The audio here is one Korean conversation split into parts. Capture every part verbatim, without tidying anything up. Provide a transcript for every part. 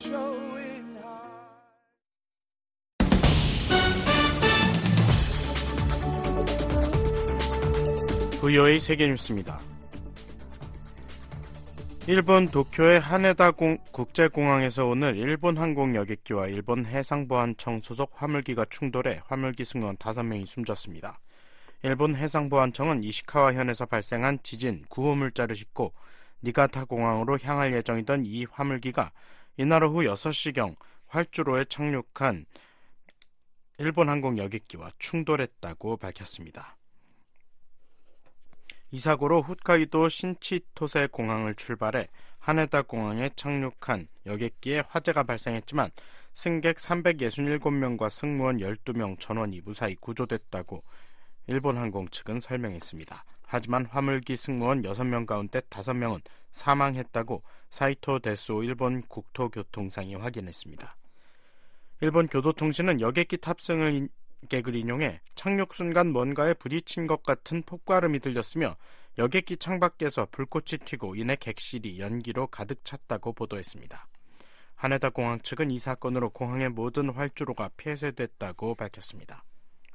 브이오에이 세계뉴스입니다. 일본 도쿄의 하네다 공, 국제공항에서 오늘 일본 항공 여객기와 일본 해상보안청 소속 화물기가 충돌해 화물기 승무원 다섯 명이 숨졌습니다. 일본 해상보안청은 이시카와현에서 발생한 지진 구호물자를 싣고 니가타 공항으로 향할 예정이던 이 화물기가 이날 오후 여섯 시경 활주로에 착륙한 일본 항공 여객기와 충돌했다고 밝혔습니다. 이 사고로 홋카이도 신치토세 공항을 출발해 하네다 공항에 착륙한 여객기에 화재가 발생했지만 승객 삼백육십칠 명과 승무원 열두 명 전원이 무사히 구조됐다고 일본 항공 측은 설명했습니다. 하지만 화물기 승무원 여섯 명 가운데 다섯 명은 사망했다고 사이토 데스오 일본 국토교통상이 확인했습니다. 일본 교도통신은 여객기 탑승을 객을 인용해 착륙 순간 뭔가에 부딪힌 것 같은 폭발음이 들렸으며 여객기 창밖에서 불꽃이 튀고 이내 객실이 연기로 가득 찼다고 보도했습니다. 하네다 공항 측은 이 사건으로 공항의 모든 활주로가 폐쇄됐다고 밝혔습니다.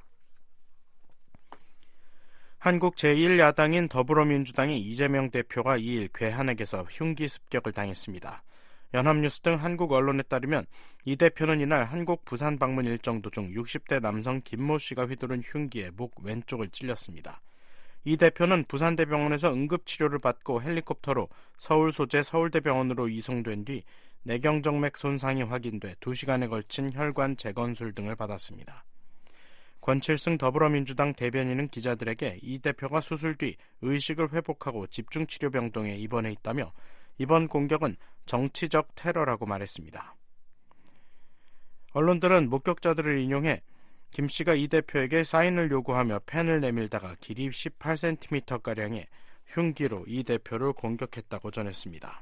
한국 제일 야당인 더불어민주당의 이재명 대표가 이일 괴한에게서 흉기 습격을 당했습니다. 연합뉴스 등 한국 언론에 따르면 이 대표는 이날 한국 부산 방문 일정 도중 육십 대 남성 김모 씨가 휘두른 흉기에 목 왼쪽을 찔렸습니다. 이 대표는 부산대병원에서 응급치료를 받고 헬리콥터로 서울 소재 서울대병원으로 이송된 뒤 내경정맥 손상이 확인돼 두 시간에 걸친 혈관 재건술 등을 받았습니다. 권칠승 더불어민주당 대변인은 기자들에게 이 대표가 수술 뒤 의식을 회복하고 집중치료병동에 입원해 있다며 이번 공격은 정치적 테러라고 말했습니다. 언론들은 목격자들을 인용해 김 씨가 이 대표에게 사인을 요구하며 펜을 내밀다가 길이 십팔 센티미터가량의 흉기로 이 대표를 공격했다고 전했습니다.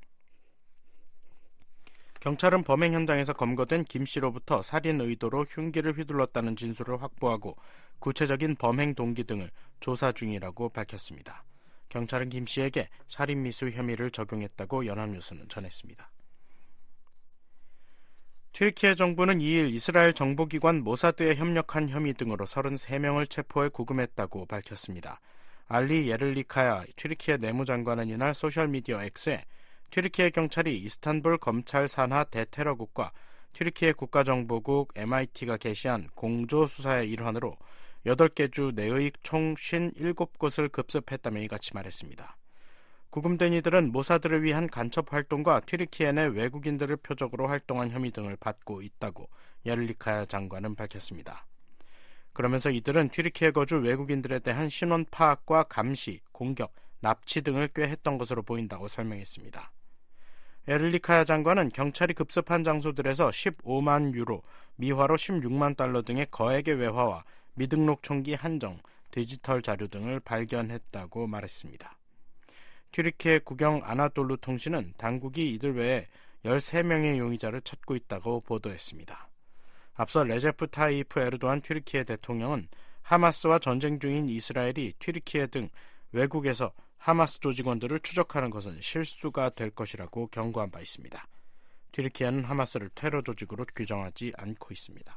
경찰은 범행 현장에서 검거된 김 씨로부터 살인 의도로 흉기를 휘둘렀다는 진술을 확보하고 구체적인 범행 동기 등을 조사 중이라고 밝혔습니다. 경찰은 김 씨에게 살인미수 혐의를 적용했다고 연합뉴스는 전했습니다. 튀르키예 정부는 이일 이스라엘 정보기관 모사드에 협력한 혐의 등으로 서른세 명을 체포해 구금했다고 밝혔습니다. 알리 예를리카야 튀르키예 내무장관은 이날 소셜미디어 X에 튀르키예 경찰이 이스탄불 검찰 산하 대테러국과 튀르키예 국가정보국 엠아이티가 게시한 공조수사의 일환으로 여덟 개 주 내의 총 오십칠 곳을 급습했다며 이같이 말했습니다. 구금된 이들은 모사드를 위한 간첩 활동과 튀르키예 내 외국인들을 표적으로 활동한 혐의 등을 받고 있다고 예를리카야 장관은 밝혔습니다. 그러면서 이들은 튀르키예 거주 외국인들에 대한 신원 파악과 감시, 공격, 납치 등을 꽤 했던 것으로 보인다고 설명했습니다. 예를리카야 장관은 경찰이 급습한 장소들에서 십오만 유로, 미화로 십육만 달러 등의 거액의 외화와 미등록 총기 한정, 디지털 자료 등을 발견했다고 말했습니다. 튀르키예 국영 아나돌루 통신은 당국이 이들 외에 열세 명의 용의자를 찾고 있다고 보도했습니다. 앞서 레제프 타이프 에르도안 튀르키예 대통령은 하마스와 전쟁 중인 이스라엘이 튀르키예 등 외국에서 하마스 조직원들을 추적하는 것은 실수가 될 것이라고 경고한 바 있습니다. 튀르키예는 하마스를 테러 조직으로 규정하지 않고 있습니다.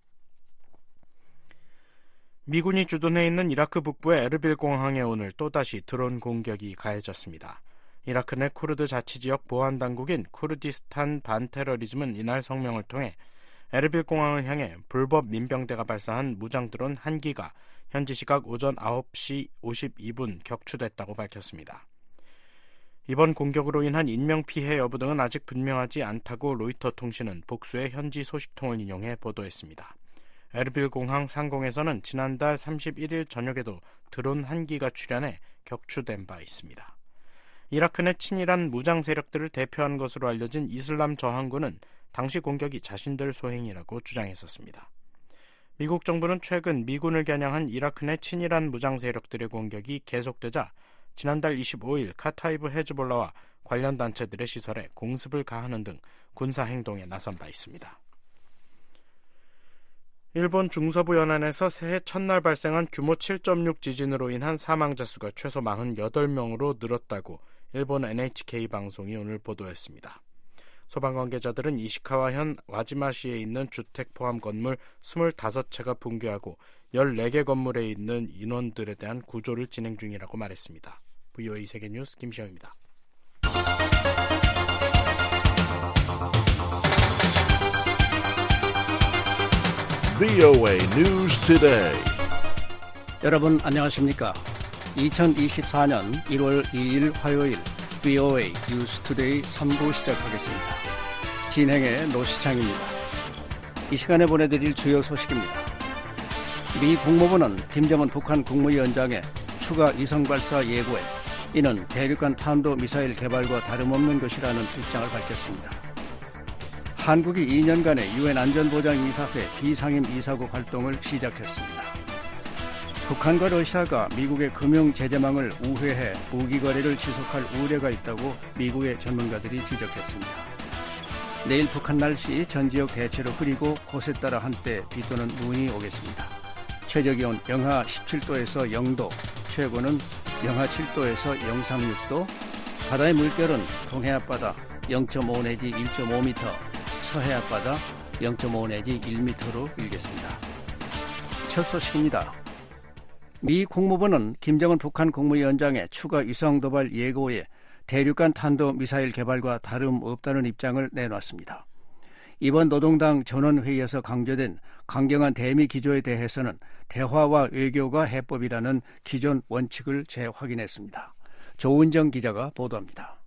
미군이 주둔해 있는 이라크 북부의 에르빌 공항에 오늘 또다시 드론 공격이 가해졌습니다. 이라크 내 쿠르드 자치지역 보안당국인 쿠르디스탄 반테러리즘은 이날 성명을 통해 에르빌 공항을 향해 불법 민병대가 발사한 무장 드론 한 기가 현지 시각 오전 아홉 시 오십이 분 격추됐다고 밝혔습니다. 이번 공격으로 인한 인명피해 여부 등은 아직 분명하지 않다고 로이터 통신은 복수의 현지 소식통을 인용해 보도했습니다. 에르빌 공항 상공에서는 지난달 삼십일 일 저녁에도 드론 한 기가 출현해 격추된 바 있습니다. 이라크 내 친이란 무장 세력들을 대표한 것으로 알려진 이슬람 저항군은 당시 공격이 자신들 소행이라고 주장했었습니다. 미국 정부는 최근 미군을 겨냥한 이라크 내 친이란 무장 세력들의 공격이 계속되자 지난달 이십오 일 카타이브 헤즈볼라와 관련 단체들의 시설에 공습을 가하는 등 군사행동에 나선 바 있습니다. 일본 중서부 연안에서 새해 첫날 발생한 규모 칠 점 육 지진으로 인한 사망자 수가 최소 사십팔 명으로 늘었다고 일본 엔에이치케이 방송이 오늘 보도했습니다. 소방 관계자들은 이시카와현 와지마시에 있는 주택 포함 건물 이십오 채가 붕괴하고 열네 개 건물에 있는 인원들에 대한 구조를 진행 중이라고 말했습니다. 브이오에이 세계뉴스 김시영입니다. 브이오에이 뉴스 투데이. 여러분 안녕하십니까? 이천이십사년 일월 이일 화요일 브이오에이 뉴스 투데이 삼 부 시작하겠습니다. 진행의 노시창입니다. 이 시간에 보내드릴 주요 소식입니다. 미 국무부는 김정은 북한 국무위원장의 추가 위성 발사 예고에 이는 대륙간 탄도미사일 개발과 다름없는 것이라는 입장을 밝혔습니다. 한국이 이 년간의 유엔 안전보장이사회 비상임 이사국 활동을 시작했습니다. 북한과 러시아가 미국의 금융 제재망을 우회해 무기 거래를 지속할 우려가 있다고 미국의 전문가들이 지적했습니다. 내일 북한 날씨 전 지역 대체로 흐리고 곳에 따라 한때 비 또는 눈이 오겠습니다. 최저기온 영하 십칠 도에서 영 도, 최고는 영하 칠 도에서 영상 육 도, 바다의 물결은 동해 앞바다 영 점 오 내지 일 점 오 미터, 서해 앞바다 영 점 오 내지 일 미터로 일겠습니다. 첫 소식입니다. 미 국무부는 김정은 북한 국무위원장의 추가 위성 도발 예고에 대륙간 탄도미사일 개발과 다름없다는 입장을 내놨습니다. 이번 노동당 전원회의에서 강조된 강경한 대미 기조에 대해서는 대화와 외교가 해법이라는 기존 원칙을 재확인했습니다. 조은정 기자가 보도합니다.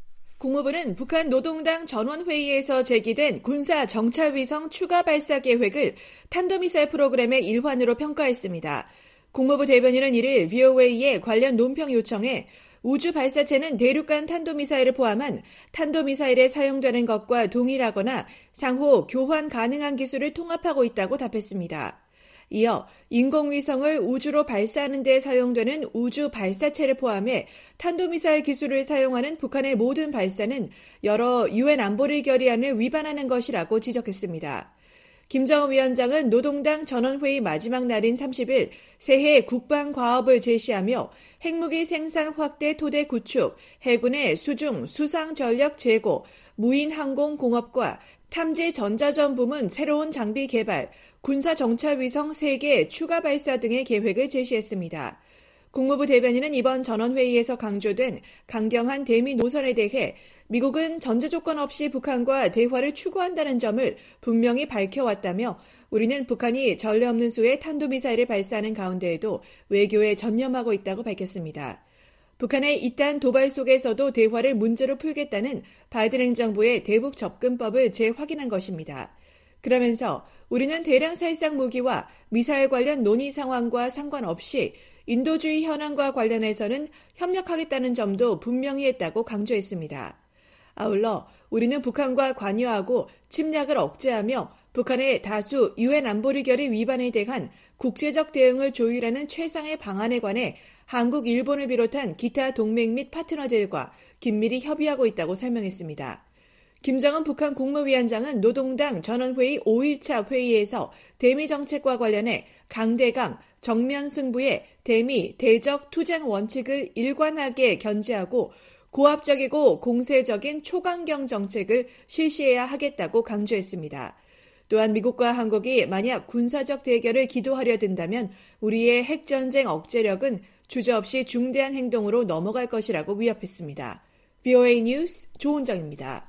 국무부는 북한 노동당 전원회의에서 제기된 군사 정찰위성 추가 발사 계획을 탄도미사일 프로그램의 일환으로 평가했습니다. 국무부 대변인은 이를 브이오에이에 관련 논평 요청에 우주 발사체는 대륙간 탄도미사일을 포함한 탄도미사일에 사용되는 것과 동일하거나 상호 교환 가능한 기술을 통합하고 있다고 답했습니다. 이어 인공위성을 우주로 발사하는 데 사용되는 우주 발사체를 포함해 탄도미사일 기술을 사용하는 북한의 모든 발사는 여러 유엔 안보리 결의안을 위반하는 것이라고 지적했습니다. 김정은 위원장은 노동당 전원회의 마지막 날인 삼십일 새해 국방과업을 제시하며 핵무기 생산 확대 토대 구축, 해군의 수중 수상 전력 제고, 무인 항공 공업과 탐지 전자전 부문 새로운 장비 개발, 군사 정찰위성 세 개 추가 발사 등의 계획을 제시했습니다. 국무부 대변인은 이번 전원회의에서 강조된 강경한 대미 노선에 대해 미국은 전제 조건 없이 북한과 대화를 추구한다는 점을 분명히 밝혀왔다며 우리는 북한이 전례 없는 수의 탄도미사일을 발사하는 가운데에도 외교에 전념하고 있다고 밝혔습니다. 북한의 이딴 도발 속에서도 대화를 문제로 풀겠다는 바이든 행정부의 대북 접근법을 재확인한 것입니다. 그러면서 우리는 대량 살상 무기와 미사일 관련 논의 상황과 상관없이 인도주의 현안과 관련해서는 협력하겠다는 점도 분명히 했다고 강조했습니다. 아울러 우리는 북한과 관여하고 침략을 억제하며 북한의 다수 유엔 안보리 결의 위반에 대한 국제적 대응을 조율하는 최상의 방안에 관해 한국, 일본을 비롯한 기타 동맹 및 파트너들과 긴밀히 협의하고 있다고 설명했습니다. 김정은 북한 국무위원장은 노동당 전원회의 오 일차 회의에서 대미 정책과 관련해 강대강, 정면 승부의 대미, 대적, 투쟁 원칙을 일관하게 견지하고 고압적이고 공세적인 초강경 정책을 실시해야 하겠다고 강조했습니다. 또한 미국과 한국이 만약 군사적 대결을 기도하려 든다면 우리의 핵전쟁 억제력은 주저없이 중대한 행동으로 넘어갈 것이라고 위협했습니다. 브이오에이 뉴스 조은정입니다.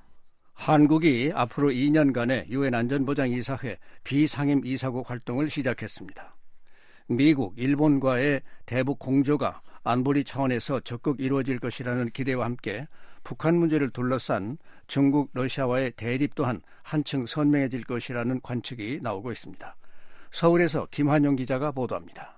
한국이 앞으로 이 년간의 유엔 안전보장이사회 비상임 이사국 활동을 시작했습니다. 미국, 일본과의 대북 공조가 안보리 차원에서 적극 이루어질 것이라는 기대와 함께 북한 문제를 둘러싼 중국, 러시아와의 대립 또한 한층 선명해질 것이라는 관측이 나오고 있습니다. 서울에서 김환영 기자가 보도합니다.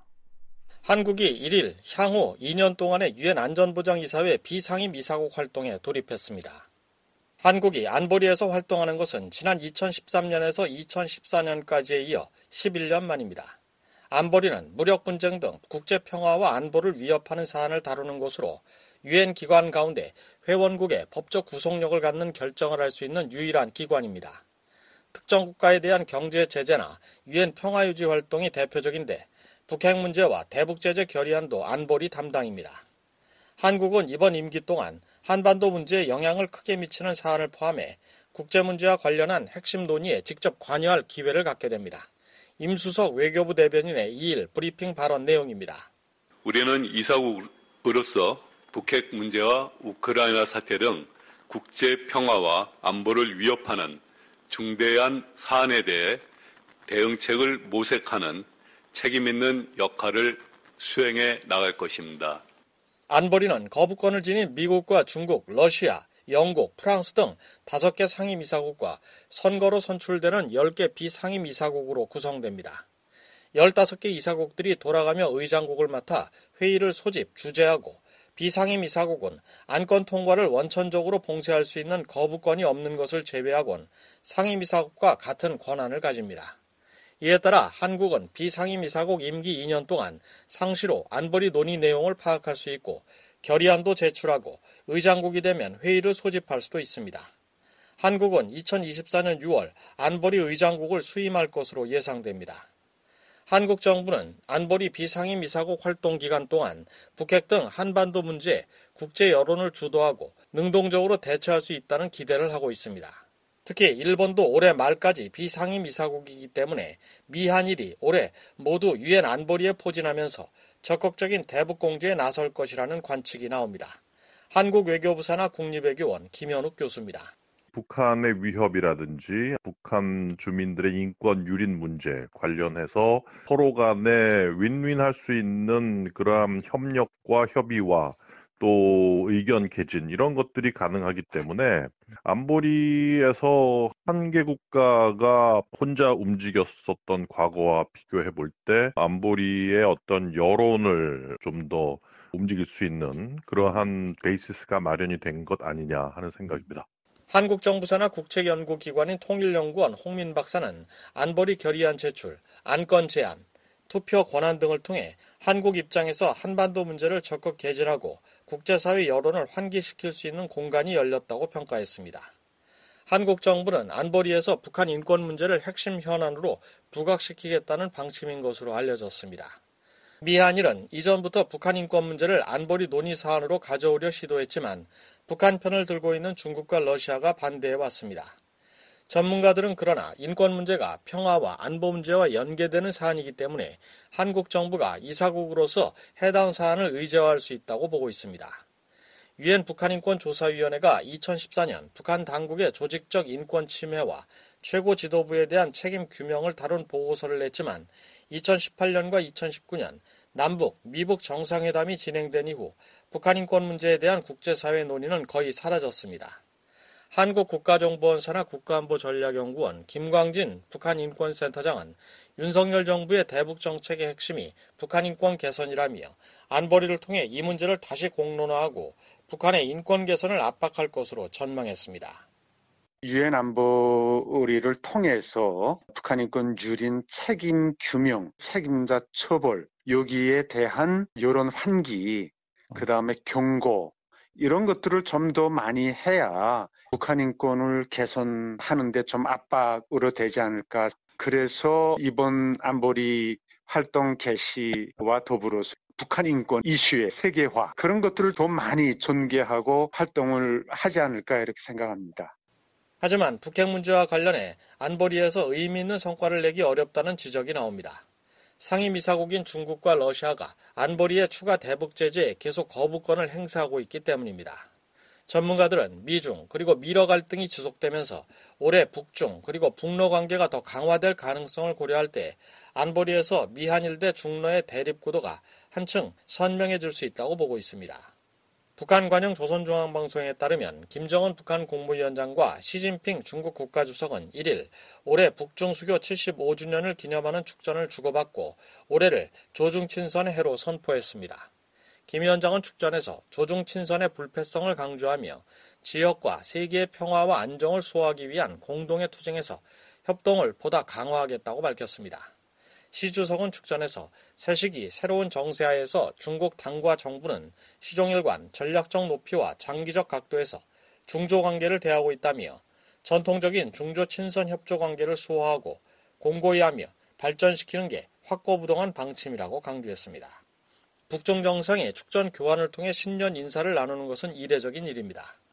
한국이 일일 향후 이 년 동안의 유엔 안전보장이사회 비상임 이사국 활동에 돌입했습니다. 한국이 안보리에서 활동하는 것은 지난 이천십삼년에서 이천십사년까지에 이어 십일 년 만입니다. 안보리는 무력 분쟁 등 국제 평화와 안보를 위협하는 사안을 다루는 곳으로 유엔 기관 가운데 회원국의 법적 구속력을 갖는 결정을 할 수 있는 유일한 기관입니다. 특정 국가에 대한 경제 제재나 유엔 평화유지 활동이 대표적인데 북핵 문제와 대북제재 결의안도 안보리 담당입니다. 한국은 이번 임기 동안 한반도 문제에 영향을 크게 미치는 사안을 포함해 국제 문제와 관련한 핵심 논의에 직접 관여할 기회를 갖게 됩니다. 임수석 외교부 대변인의 이일 브리핑 발언 내용입니다. 우리는 이사국으로서 북핵 문제와 우크라이나 사태 등 국제 평화와 안보를 위협하는 중대한 사안에 대해 대응책을 모색하는 책임 있는 역할을 수행해 나갈 것입니다. 안보리는 거부권을 지닌 미국과 중국, 러시아, 영국, 프랑스 등 다섯 개 상임이사국과 선거로 선출되는 열 개 비상임이사국으로 구성됩니다. 열다섯 개 이사국들이 돌아가며 의장국을 맡아 회의를 소집, 주재하고 비상임이사국은 안건 통과를 원천적으로 봉쇄할 수 있는 거부권이 없는 것을 제외하곤 상임이사국과 같은 권한을 가집니다. 이에 따라 한국은 비상임이사국 임기 이 년 동안 상시로 안보리 논의 내용을 파악할 수 있고 결의안도 제출하고 의장국이 되면 회의를 소집할 수도 있습니다. 한국은 이천이십사년 유월 안보리 의장국을 수임할 것으로 예상됩니다. 한국 정부는 안보리 비상임이사국 활동 기간 동안 북핵 등 한반도 문제에 국제 여론을 주도하고 능동적으로 대처할 수 있다는 기대를 하고 있습니다. 특히 일본도 올해 말까지 비상임이사국이기 때문에 미한일이 올해 모두 유엔 안보리에 포진하면서 적극적인 대북 공조에 나설 것이라는 관측이 나옵니다. 한국 외교부산하 국립외교원 김현욱 교수입니다. 북한의 위협이라든지 북한 주민들의 인권 유린 문제 관련해서 서로 간에 윈윈할 수 있는 그러한 협력과 협의와 또 의견 개진 이런 것들이 가능하기 때문에 안보리에서 한 개 국가가 혼자 움직였었던 과거와 비교해 볼 때 안보리의 어떤 여론을 좀 더 움직일 수 있는 그러한 베이시스가 마련이 된 것 아니냐 하는 생각입니다. 한국 정부 산하 국책연구기관인 통일연구원 홍민 박사는 안보리 결의안 제출, 안건 제안, 투표 권한 등을 통해 한국 입장에서 한반도 문제를 적극 개진하고 국제사회 여론을 환기시킬 수 있는 공간이 열렸다고 평가했습니다. 한국 정부는 안보리에서 북한 인권 문제를 핵심 현안으로 부각시키겠다는 방침인 것으로 알려졌습니다. 미한일은 이전부터 북한 인권 문제를 안보리 논의 사안으로 가져오려 시도했지만 북한 편을 들고 있는 중국과 러시아가 반대해왔습니다. 전문가들은 그러나 인권 문제가 평화와 안보 문제와 연계되는 사안이기 때문에 한국 정부가 이사국으로서 해당 사안을 의제화할 수 있다고 보고 있습니다. 유엔 북한인권조사위원회가 이천십사년 북한 당국의 조직적 인권 침해와 최고 지도부에 대한 책임 규명을 다룬 보고서를 냈지만 이천십팔년과 이천십구년 남북, 미북 정상회담이 진행된 이후 북한 인권 문제에 대한 국제사회 논의는 거의 사라졌습니다. 한국국가정보원 산하 국가안보전략연구원 김광진 북한인권센터장은 윤석열 정부의 대북 정책의 핵심이 북한 인권 개선이라며 안보리를 통해 이 문제를 다시 공론화하고 북한의 인권 개선을 압박할 것으로 전망했습니다. 유엔 안보리를 통해서 북한 인권 유린 책임 규명, 책임자 처벌, 여기에 대한 여론 환기, 그 다음에 경고, 이런 것들을 좀 더 많이 해야 북한 인권을 개선하는 데 좀 압박으로 되지 않을까. 그래서 이번 안보리 활동 개시와 더불어서 북한 인권 이슈의 세계화, 그런 것들을 더 많이 전개하고 활동을 하지 않을까 이렇게 생각합니다. 하지만 북핵 문제와 관련해 안보리에서 의미 있는 성과를 내기 어렵다는 지적이 나옵니다. 상임이사국인 중국과 러시아가 안보리의 추가 대북 제재에 계속 거부권을 행사하고 있기 때문입니다. 전문가들은 미중 그리고 미러 갈등이 지속되면서 올해 북중 그리고 북러 관계가 더 강화될 가능성을 고려할 때 안보리에서 미한일 대 중러의 대립 구도가 한층 선명해질 수 있다고 보고 있습니다. 북한 관영 조선중앙방송에 따르면 김정은 북한 국무위원장과 시진핑 중국 국가주석은 일일 올해 북중 수교 칠십오 주년을 기념하는 축전을 주고받고 올해를 조중친선의 해로 선포했습니다. 김 위원장은 축전에서 조중친선의 불패성을 강조하며 지역과 세계의 평화와 안정을 수호하기 위한 공동의 투쟁에서 협동을 보다 강화하겠다고 밝혔습니다. 시 주석은 축전에서 새 시기 새로운 정세하에서 중국 당과 정부는 시종일관 전략적 높이와 장기적 각도에서 중조 관계를 대하고 있다며 전통적인 중조 친선 협조 관계를 수호하고 공고히 하며 발전시키는 게 확고부동한 방침이라고 강조했습니다. 북중 정상이 축전 교환을 통해 신년 인사를 나누는 것은 이례적인 일입니다.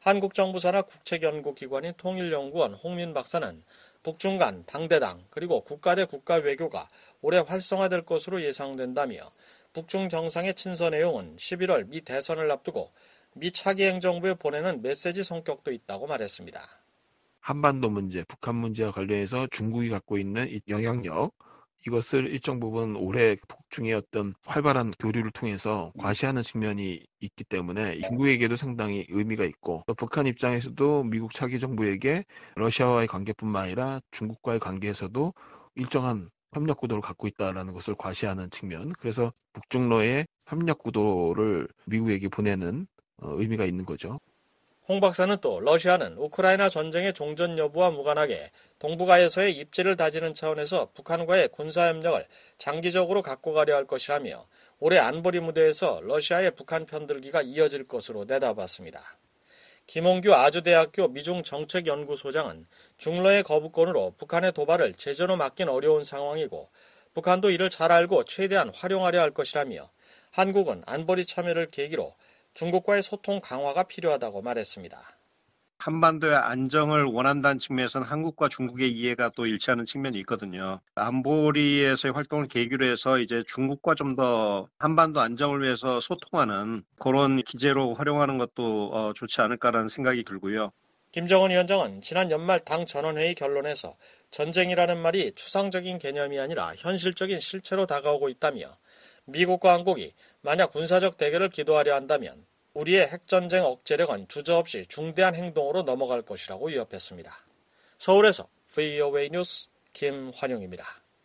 한국 정부 산하 국책연구기관인 통일연구원 홍민 박사는 북중 간 당대당 그리고 국가 대 국가 외교가 올해 활성화될 것으로 예상된다며 북중 정상의 친서 내용은 십일월 미 대선을 앞두고 미 차기 행정부에 보내는 메시지 성격도 있다고 말했습니다. 한반도 문제, 북한 문제와 관련해서 중국이 갖고 있는 이 영향력, 이것을 일정 부분 올해 북중의 어떤 활발한 교류를 통해서 과시하는 측면이 있기 때문에 중국에게도 상당히 의미가 있고, 또 북한 입장에서도 미국 차기 정부에게 러시아와의 관계뿐만 아니라 중국과의 관계에서도 일정한 협력 구도를 갖고 있다는 것을 과시하는 측면, 그래서 북중러의 협력 구도를 미국에게 보내는 의미가 있는 거죠. 홍 박사는 또 러시아는 우크라이나 전쟁의 종전 여부와 무관하게 동북아에서의 입지를 다지는 차원에서 북한과의 군사협력을 장기적으로 갖고 가려 할 것이라며 올해 안보리 무대에서 러시아의 북한 편들기가 이어질 것으로 내다봤습니다. 김홍규 아주대학교 미중정책연구소장은 중러의 거부권으로 북한의 도발을 제대로 막긴 어려운 상황이고 북한도 이를 잘 알고 최대한 활용하려 할 것이라며 한국은 안보리 참여를 계기로 중국과의 소통 강화가 필요하다고 말했습니다. 한반도의 안정을 원한다는 측면에서는 한국과 중국의 이해가 또 일치하는 측면이 있거든요. 안보리에서의 활동을 계기로 해서 이제 중국과 좀 더 한반도 안정을 위해서 소통하는 그런 기제로 활용하는 것도 어, 좋지 않을까라는 생각이 들고요. 김정은 위원장은 지난 연말 당 전원회의 결론에서 전쟁이라는 말이 추상적인 개념이 아니라 현실적인 실체로 다가오고 있다며 미국과 한국이 만약 군사적 대결을 기도하려 한다면 우리의 핵전쟁 억제력은 주저없이 중대한 행동으로 넘어갈 것이라고 위협했습니다. 서울에서 브이오에이 뉴스 김환용입니다.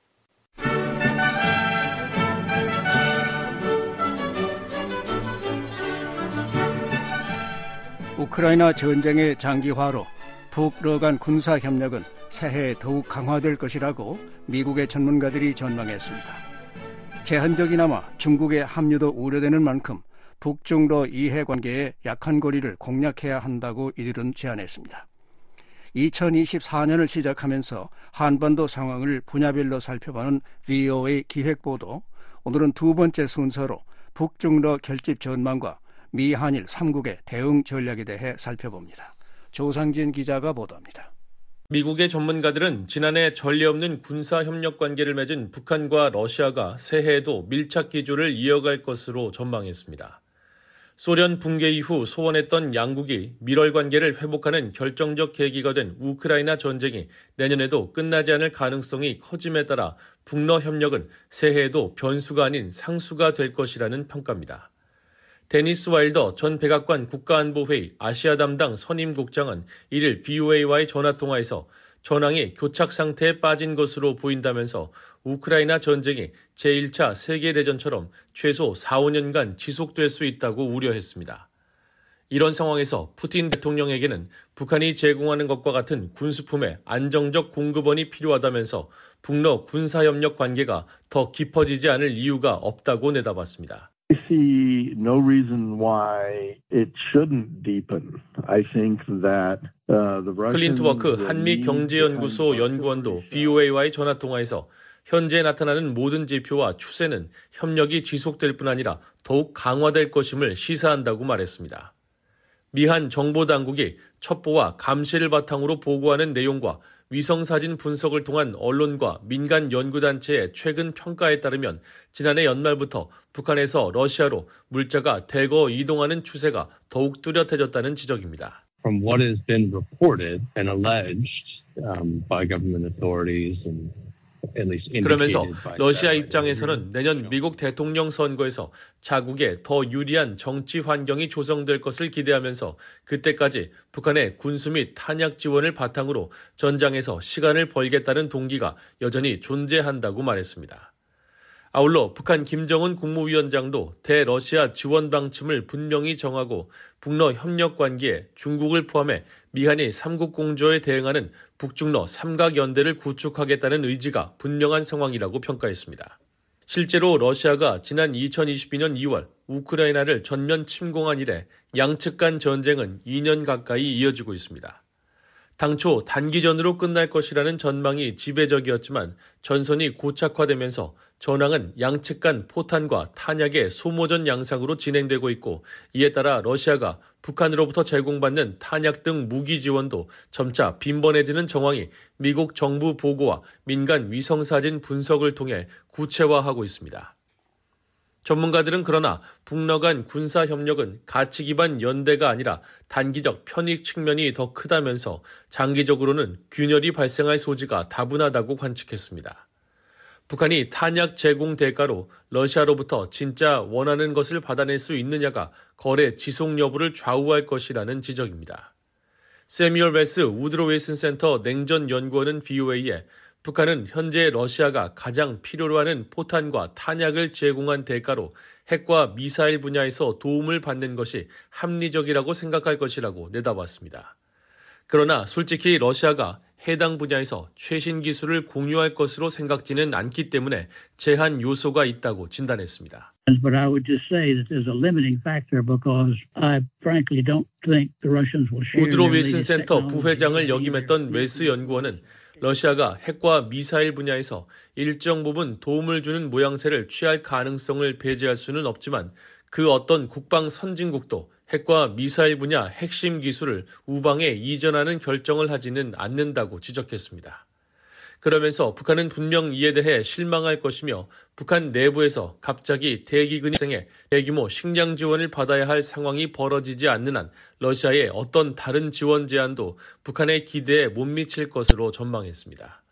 우크라이나 전쟁의 장기화로 북러 간 군사협력은 새해에 더욱 강화될 것이라고 미국의 전문가들이 전망했습니다. 제한적이나마 중국의 합류도 우려되는 만큼 북중러 이해관계의 약한 고리를 공략해야 한다고 이들은 제안했습니다. 이천이십사 년을 시작하면서 한반도 상황을 분야별로 살펴보는 브이오에이 기획보도, 오늘은 두 번째 순서로 북중러 결집 전망과 미한일 삼국의 대응 전략에 대해 살펴봅니다. 조상진 기자가 보도합니다. 미국의 전문가들은 지난해 전례 없는 군사협력 관계를 맺은 북한과 러시아가 새해에도 밀착 기조를 이어갈 것으로 전망했습니다. 소련 붕괴 이후 소원했던 양국이 밀월 관계를 회복하는 결정적 계기가 된 우크라이나 전쟁이 내년에도 끝나지 않을 가능성이 커짐에 따라 북러 협력은 새해에도 변수가 아닌 상수가 될 것이라는 평가입니다. 데니스 와일더 전 백악관 국가안보회의 아시아 담당 선임국장은 일일 브이오에이와의 전화통화에서 전황이 교착 상태에 빠진 것으로 보인다면서 우크라이나 전쟁이 제일 차 세계대전처럼 최소 사, 오 년간 지속될 수 있다고 우려했습니다. 이런 상황에서 푸틴 대통령에게는 북한이 제공하는 것과 같은 군수품의 안정적 공급원이 필요하다면서 북러 군사협력 관계가 더 깊어지지 않을 이유가 없다고 내다봤습니다. I see no reason why it shouldn't deepen. I think that uh, the Russians 클린트워크 한미 경제연구소 연구원도 브이오에이와의 전화통화에서 현재 나타나는 모든 지표와 추세는 협력이 지속될 뿐 아니라 더욱 강화될 것임을 시사한다고 말했습니다. 미한 정보당국이 첩보와 감시를 바탕으로 보고하는 내용과 위성사진 분석을 통한 언론과 민간 연구단체의 최근 평가에 따르면 지난해 연말부터 북한에서 러시아로 물자가 대거 이동하는 추세가 더욱 뚜렷해졌다는 지적입니다. From what has been reported and alleged um, by government authorities and 그러면서 러시아 입장에서는 내년 미국 대통령 선거에서 자국에 더 유리한 정치 환경이 조성될 것을 기대하면서 그때까지 북한의 군수 및 탄약 지원을 바탕으로 전장에서 시간을 벌겠다는 동기가 여전히 존재한다고 말했습니다. 아울러 북한 김정은 국무위원장도 대러시아 지원 방침을 분명히 정하고 북러 협력 관계에 중국을 포함해 미한일 삼국 공조에 대응하는 북중러 삼각연대를 구축하겠다는 의지가 분명한 상황이라고 평가했습니다. 실제로 러시아가 지난 이천이십이 년 이월 우크라이나를 전면 침공한 이래 양측 간 전쟁은 이 년 가까이 이어지고 있습니다. 당초 단기전으로 끝날 것이라는 전망이 지배적이었지만 전선이 고착화되면서 전황은 양측 간 포탄과 탄약의 소모전 양상으로 진행되고 있고, 이에 따라 러시아가 북한으로부터 제공받는 탄약 등 무기 지원도 점차 빈번해지는 정황이 미국 정부 보고와 민간 위성사진 분석을 통해 구체화하고 있습니다. 전문가들은 그러나 북러 간 군사협력은 가치 기반 연대가 아니라 단기적 편익 측면이 더 크다면서 장기적으로는 균열이 발생할 소지가 다분하다고 관측했습니다. 북한이 탄약 제공 대가로 러시아로부터 진짜 원하는 것을 받아낼 수 있느냐가 거래 지속 여부를 좌우할 것이라는 지적입니다. 세뮤얼 웨스 우드로 윌슨 센터 냉전연구원은 브이오에이에 북한은 현재 러시아가 가장 필요로 하는 포탄과 탄약을 제공한 대가로 핵과 미사일 분야에서 도움을 받는 것이 합리적이라고 생각할 것이라고 내다봤습니다. 그러나 솔직히 러시아가 해당 분야에서 최신 기술을 공유할 것으로 생각지는 않기 때문에 제한 요소가 있다고 진단했습니다. But I would just say that there's a limiting factor because I frankly don't think the Russians will share. 우드로 윌슨 센터 부회장을 역임했던 웨스 연구원은 러시아가 핵과 미사일 분야에서 일정 부분 도움을 주는 모양새를 취할 가능성을 배제할 수는 없지만 그 어떤 국방 선진국도 핵과 미사일 분야 핵심 기술을 우방에 이전하는 결정을 하지는 않는다고 지적했습니다. 그러면서 북한은 분명 이에 대해 실망할 것이며 북한 내부에서 갑자기 대기근이 생해 대규모 식량 지원을 받아야 할 상황이 벌어지지 않는 한 러시아의 어떤 다른 지원 제안도 북한의 기대에 못 미칠 것으로 전망했습니다.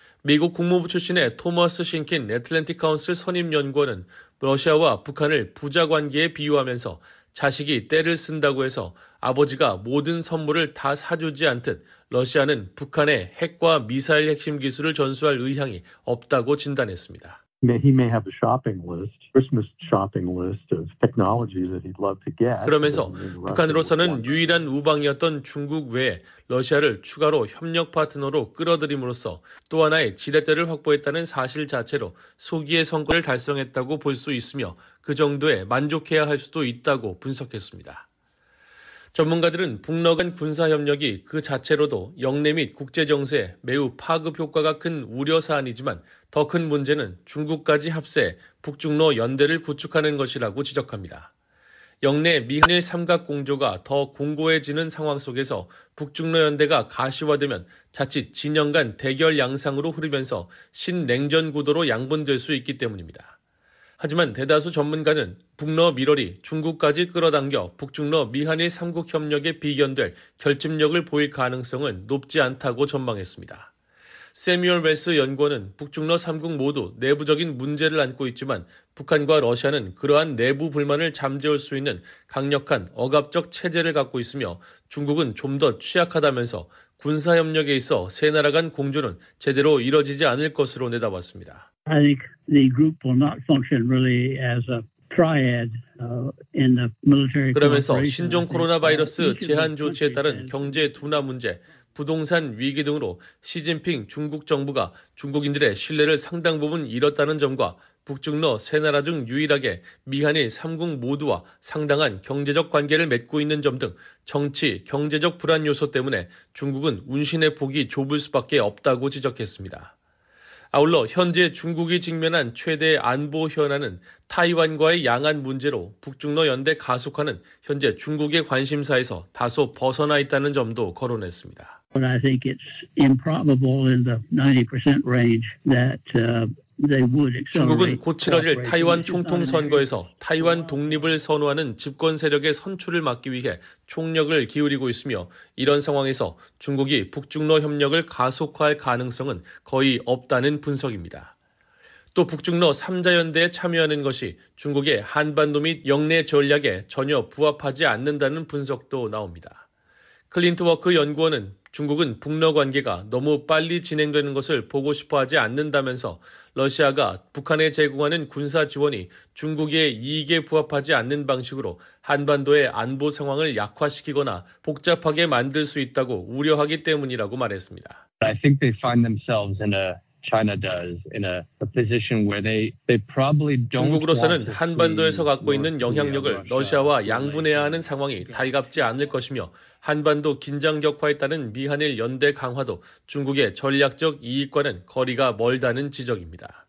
미국 국무부 출신의 토머스 신킨 애틀랜틱 카운슬 선임연구원은 러시아와 북한을 부자 관계에 비유하면서 자식이 떼를 쓴다고 해서 아버지가 모든 선물을 다 사주지 않듯 러시아는 북한의 핵과 미사일 핵심 기술을 전수할 의향이 없다고 진단했습니다. He may have a shopping list, Christmas shopping list of technology that he'd love to get. 그러면서 북한으로서는 유일한 우방이었던 중국 외에 러시아를 추가로 협력 파트너로 끌어들임으로써 또 하나의 지렛대를 확보했다는 사실 자체로 소기의 성과를 달성했다고 볼 수 있으며 그 정도에 만족해야 할 수도 있다고 분석했습니다. 전문가들은 북러 간 군사협력이 그 자체로도 영내 및 국제정세에 매우 파급 효과가 큰 우려사안이지만 더 큰 문제는 중국까지 합세해 북중러 연대를 구축하는 것이라고 지적합니다. 영내 미한일 삼각공조가 더 공고해지는 상황 속에서 북중러 연대가 가시화되면 자칫 진영 간 대결 양상으로 흐르면서 신냉전 구도로 양분될 수 있기 때문입니다. 하지만 대다수 전문가는 북러 밀월이 중국까지 끌어당겨 북중러 미한일 삼국 협력에 비견될 결집력을 보일 가능성은 높지 않다고 전망했습니다. 세뮤얼 웨스 연구원은 북중러 삼국 모두 내부적인 문제를 안고 있지만 북한과 러시아는 그러한 내부 불만을 잠재울 수 있는 강력한 억압적 체제를 갖고 있으며 중국은 좀 더 취약하다면서 군사협력에 있어 세 나라 간 공조는 제대로 이뤄지지 않을 것으로 내다봤습니다. I think the group will not function really as a triad uh, in the military. 그러면서 신종 코로나 바이러스 제한 조치에 따른 경제 둔화 문제, 부동산 위기 등으로 시진핑 중국 정부가 중국인들의 신뢰를 상당 부분 잃었다는 점과 북중러 세 나라 중 유일하게 미한일 삼국 모두와 상당한 경제적 관계를 맺고 있는 점 등 정치, 경제적 불안 요소 때문에 중국은 운신의 폭이 좁을 수밖에 없다고 지적했습니다. 아울러 현재 중국이 직면한 최대 안보 현안은 타이완과의 양안 문제로 북중러 연대 가속화는 현재 중국의 관심사에서 다소 벗어나 있다는 점도 거론했습니다. But I think it's improbable in the ninety percent range that uh, they would accelerate. 중국은 곧 치러질 타이완 총통 선거에서 타이완 독립을 선호하는 집권 세력의 선출을 막기 위해 총력을 기울이고 있으며 이런 상황에서 중국이 북중러 협력을 가속화할 가능성은 거의 없다는 분석입니다. 또 북중러 삼 자 연대에 참여하는 것이 중국의 한반도 및 영내 전략에 전혀 부합하지 않는다는 분석도 나옵니다. 클린트워크 연구원은 중국은 북러 관계가 너무 빨리 진행되는 것을 보고 싶어하지 않는다면서 러시아가 북한에 제공하는 군사 지원이 중국의 이익에 부합하지 않는 방식으로 한반도의 안보 상황을 약화시키거나 복잡하게 만들 수 있다고 우려하기 때문이라고 말했습니다. I think they find themselves in a China does in a, a position where they they probably don't. 중국으로서는 한반도에서 갖고 있는 영향력을 러시아와 양분해야 하는 상황이 달갑지 않을 것이며 한반도 긴장 격화에 따른 미한일 연대 강화도 중국의 전략적 이익과는 거리가 멀다는 지적입니다.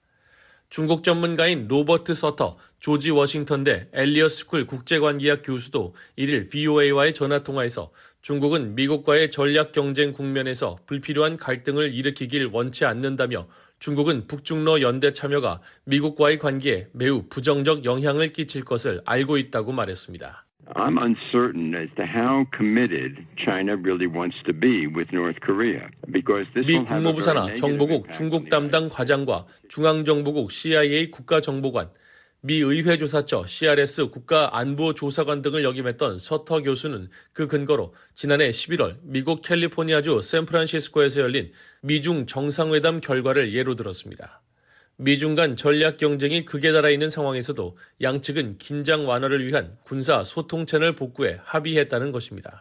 중국 전문가인 로버트 서터, 조지 워싱턴대 엘리엇 스쿨 국제관계학 교수도 일일 브이오에이와의 전화통화에서 중국은 미국과의 전략 경쟁 국면에서 불필요한 갈등을 일으키길 원치 않는다며 중국은 북중러 연대 참여가 미국과의 관계에 매우 부정적 영향을 끼칠 것을 알고 있다고 말했습니다. I'm uncertain as to how committed China really wants to be with North Korea because this 미 will have a very 국무부 산하 negative 정보국 impact 중국 on the 담당 과장과 중앙정보국 씨아이에이 국가정보관, 미 의회조사처 씨알에스 국가안보조사관 등을 역임했던 서터 교수는 그 근거로 지난해 십일월 미국 캘리포니아주 샌프란시스코에서 열린 미중 정상회담 결과를 예로 들었습니다. 미중 간 전략 경쟁이 극에 달아 있는 상황에서도 양측은 긴장 완화를 위한 군사 소통 채널 복구에 합의했다는 것입니다.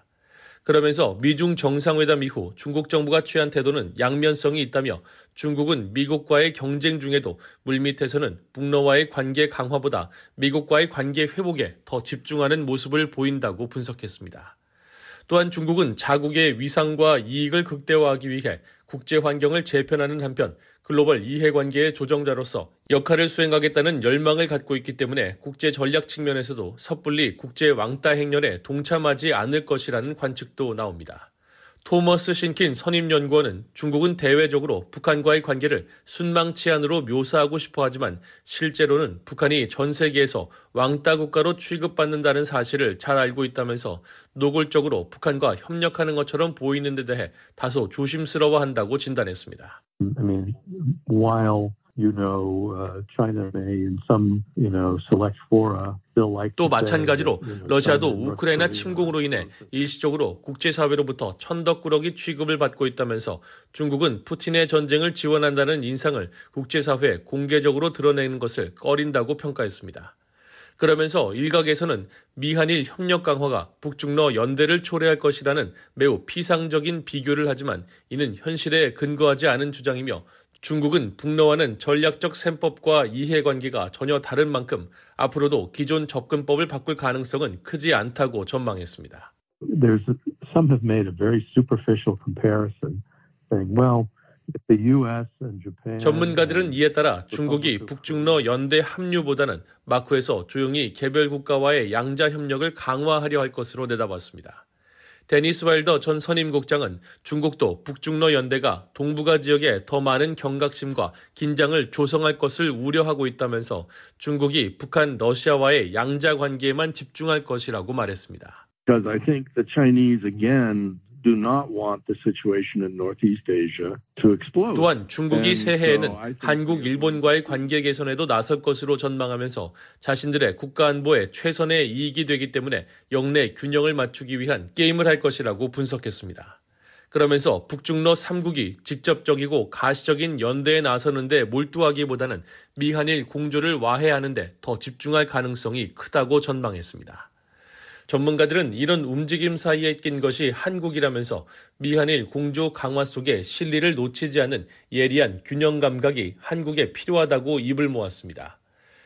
그러면서 미중 정상회담 이후 중국 정부가 취한 태도는 양면성이 있다며 중국은 미국과의 경쟁 중에도 물밑에서는 북러와의 관계 강화보다 미국과의 관계 회복에 더 집중하는 모습을 보인다고 분석했습니다. 또한 중국은 자국의 위상과 이익을 극대화하기 위해 국제 환경을 재편하는 한편 글로벌 이해관계의 조정자로서 역할을 수행하겠다는 열망을 갖고 있기 때문에 국제 전략 측면에서도 섣불리 국제 왕따 행렬에 동참하지 않을 것이라는 관측도 나옵니다. 토머스 신킨 선임연구원은 중국은 대외적으로 북한과의 관계를 순망치안으로 묘사하고 싶어 하지만 실제로는 북한이 전 세계에서 왕따 국가로 취급받는다는 사실을 잘 알고 있다면서 노골적으로 북한과 협력하는 것처럼 보이는 데 대해 다소 조심스러워한다고 진단했습니다. I mean, while you know, uh, China may in some, you know, select fora still like 또 to say 마찬가지로 that, you know, 러시아도 China and North 우크라이나 Korea 침공으로 인해 일시적으로 국제사회로부터 천덕꾸러기 취급을 받고 있다면서 중국은 푸틴의 전쟁을 지원한다는 인상을 국제사회에 공개적으로 드러내는 것을 꺼린다고 평가했습니다. 그러면서 일각에서는 미한일 협력 강화가 북중러 연대를 초래할 것이라는 매우 피상적인 비교를 하지만 이는 현실에 근거하지 않은 주장이며 중국은 북러와는 전략적 셈법과 이해관계가 전혀 다른 만큼 앞으로도 기존 접근법을 바꿀 가능성은 크지 않다고 전망했습니다. There's some have made a very superficial comparison, saying, well, if the U S and Japan. 전문가들은 이에 따라 중국이 북중러 연대 합류보다는 마쿠에서 조용히 개별 국가와의 양자 협력을 강화하려 할 것으로 내다봤습니다. 데니스 와일더 전 선임국장은 중국도 북중러 연대가 동북아 지역에 더 많은 경각심과 긴장을 조성할 것을 우려하고 있다면서 중국이 북한, 러시아와의 양자 관계에만 집중할 것이라고 말했습니다. Because I think the Chinese again do not want the situation in Northeast Asia to explode. 또한 중국이 새해에는 한국, 일본과의 관계 개선에도 나설 것으로 전망하면서 자신들의 국가 안보에 최선의 이익이 되기 때문에 영내 균형을 맞추기 위한 게임을 할 것이라고 분석했습니다. 그러면서 북중러 삼국이 직접적이고 가시적인 연대에 나서는 데 몰두하기보다는 미한일 공조를 와해하는 데 더 집중할 가능성이 크다고 전망했습니다. 전문가들은 이런 움직임 사이에 낀 것이 한국이라면서 미한일 공조 강화 속에 실리를 놓치지 않는 예리한 균형 감각이 한국에 필요하다고 입을 모았습니다.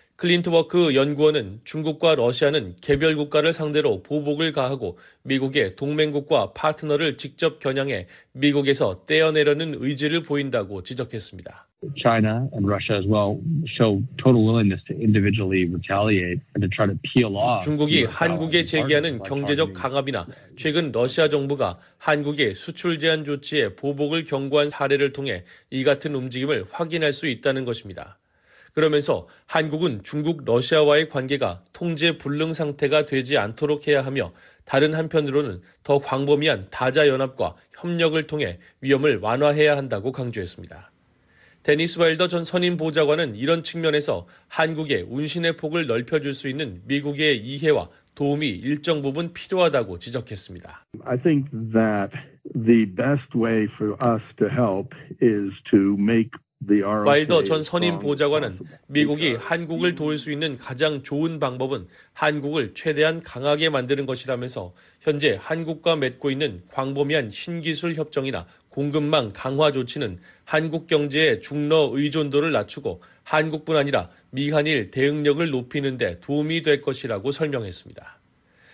클린트워크 연구원은 중국과 러시아는 개별 국가를 상대로 보복을 가하고 미국의 동맹국과 파트너를 직접 겨냥해 미국에서 떼어내려는 의지를 보인다고 지적했습니다. China and Russia as well show total willingness to individually retaliate and to try to peel off. 중국이 한국에 제기하는 경제적 강압이나 최근 러시아 정부가 한국의 수출 제한 조치에 보복을 경고한 사례를 통해 이 같은 움직임을 확인할 수 있다는 것입니다. 그러면서 한국은 중국, 러시아와의 관계가 통제 불능 상태가 되지 않도록 해야 하며 다른 한편으로는 더 광범위한 다자연합과 협력을 통해 위험을 완화해야 한다고 강조했습니다. 데니스 와일더 전 선임 보좌관은 이런 측면에서 한국의 운신의 폭을 넓혀줄 수 있는 미국의 이해와 도움이 일정 부분 필요하다고 지적했습니다. I think that the best way for us to help is to make 와일더 전 선임 보좌관은 미국이 한국을 도울 수 있는 가장 좋은 방법은 한국을 최대한 강하게 만드는 것이라면서 현재 한국과 맺고 있는 광범위한 신기술 협정이나 공급망 강화 조치는 한국 경제의 중러 의존도를 낮추고 한국뿐 아니라 미한일 대응력을 높이는 데 도움이 될 것이라고 설명했습니다.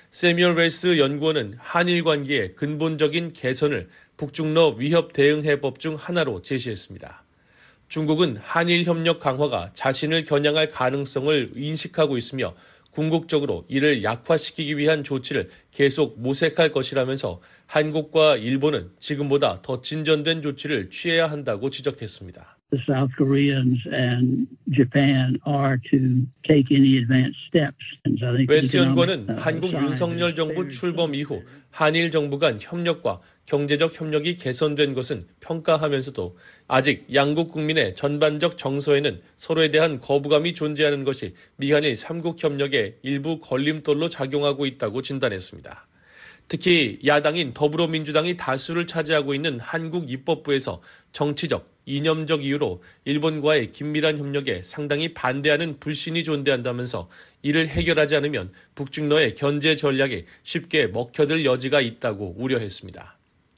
세뮤얼 웨스 연구원은 한일 관계의 근본적인 개선을 북중러 위협 대응 해법 중 하나로 제시했습니다. 중국은 한일 협력 강화가 자신을 겨냥할 가능성을 인식하고 있으며 궁극적으로 이를 약화시키기 위한 조치를 계속 모색할 것이라면서 한국과 일본은 지금보다 더 진전된 조치를 취해야 한다고 지적했습니다. The South Koreans and Japan are to take any advanced steps. And so I think 웨스 economic, 연구원은 uh, 한국 side 윤석열 is 정부 very 출범 이후 한일 정부 간 협력과 경제적 협력이 개선된 것은 평가하면서도 아직 양국 국민의 전반적 정서에는 서로에 대한 거부감이 존재하는 것이 미한일 삼국 협력의 일부 걸림돌로 작용하고 있다고 진단했습니다. 특히 야당인 더불어민주당이 다수를 차지하고 있는 한국 입법부에서 정치적, 이념적 이유로 일본과의 긴밀한 협력에 상당히 반대하는 불신이 존재한다면서 이를 해결하지 않으면 북중러의 견제 전략이 쉽게 먹혀들 여지가 있다고 우려했습니다.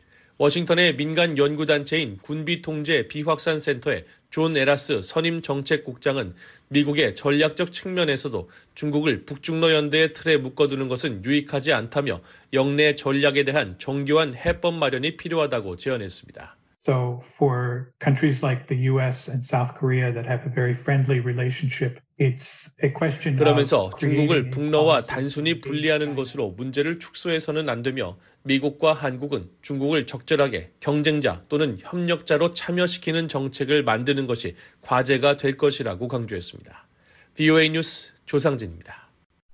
워싱턴의 민간 연구단체인 군비통제 비확산센터의 존 에라스 선임정책국장은 미국의 전략적 측면에서도 중국을 북중러 연대의 틀에 묶어두는 것은 유익하지 않다며 영내 전략에 대한 정교한 해법 마련이 필요하다고 제언했습니다. So for countries like the U S and South Korea that have a very friendly relationship, it's a question 그러면서 of 중국을 북러와 단순히 분리하는 것으로 문제를 축소해서는 안 되며 미국과 한국은 중국을 적절하게 경쟁자 또는 협력자로 참여시키는 정책을 만드는 것이 과제가 될 것이라고 강조했습니다. 브이오에이 뉴스 조상진입니다.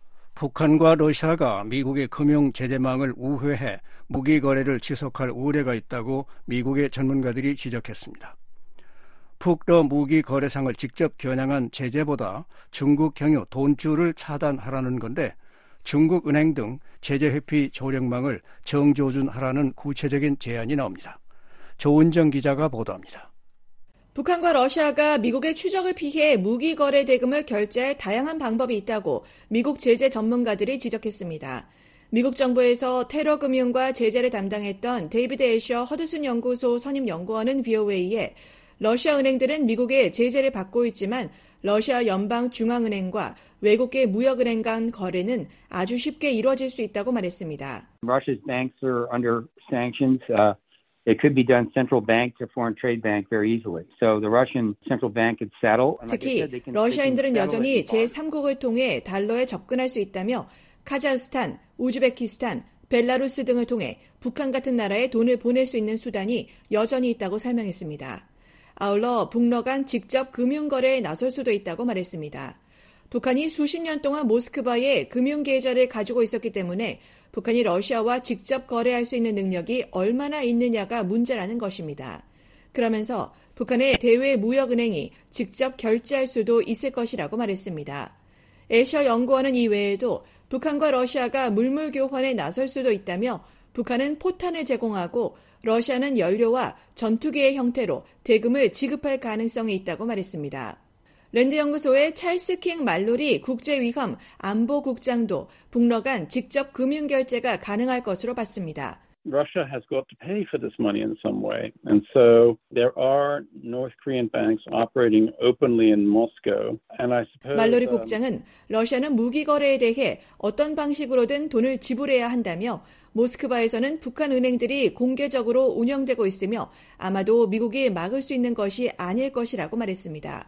북한과 러시아가 미국의 금융 제재망을 우회해 무기 거래를 지속할 우려가 있다고 미국의 전문가들이 지적했습니다. 북러 무기 거래상을 직접 겨냥한 제재보다 중국 경유 돈줄을 차단하라는 건데 중국 은행 등 제재 회피 조력망을 정조준하라는 구체적인 제안이 나옵니다. 조은정 기자가 보도합니다. 북한과 러시아가 미국의 추적을 피해 무기 거래 대금을 결제할 다양한 방법이 있다고 미국 제재 전문가들이 지적했습니다. 미국 정부에서 테러 금융과 제재를 담당했던 데이비드 애셔 허드슨 연구소 선임 연구원은 브이오에이에 러시아 은행들은 미국의 제재를 받고 있지만 러시아 연방중앙은행과 외국계 무역은행 간 거래는 아주 쉽게 이루어질 수 있다고 말했습니다. Russia's banks are under sanctions. Uh... It could be done central bank to foreign trade bank very easily. So the Russian central bank could settle. 특히 러시아인들은 여전히 제삼국을 통해 달러에 접근할 수 있다며 카자흐스탄, 우즈베키스탄, 벨라루스 등을 통해 북한 같은 나라에 돈을 보낼 수 있는 수단이 여전히 있다고 설명했습니다. 아울러 북러 간 직접 금융거래에 나설 수도 있다고 말했습니다. 북한이 수십 년 동안 모스크바에 금융계좌를 가지고 있었기 때문에 북한이 러시아와 직접 거래할 수 있는 능력이 얼마나 있느냐가 문제라는 것입니다. 그러면서 북한의 대외 무역은행이 직접 결제할 수도 있을 것이라고 말했습니다. 애셔 연구원은 이외에도 북한과 러시아가 물물 교환에 나설 수도 있다며 북한은 포탄을 제공하고 러시아는 연료와 전투기의 형태로 대금을 지급할 가능성이 있다고 말했습니다. 랜드 연구소의 찰스 킹 말로리 국제위험 안보국장도 북러 간 직접 금융 결제가 가능할 것으로 봤습니다. Russia has got to pay for this money in some way. And so there are North Korean banks operating openly in Moscow. And I suppose 말로리 국장은 러시아는 무기 거래에 대해 어떤 방식으로든 돈을 지불해야 한다며 모스크바에서는 북한 은행들이 공개적으로 운영되고 있으며 아마도 미국이 막을 수 있는 것이 아닐 것이라고 말했습니다.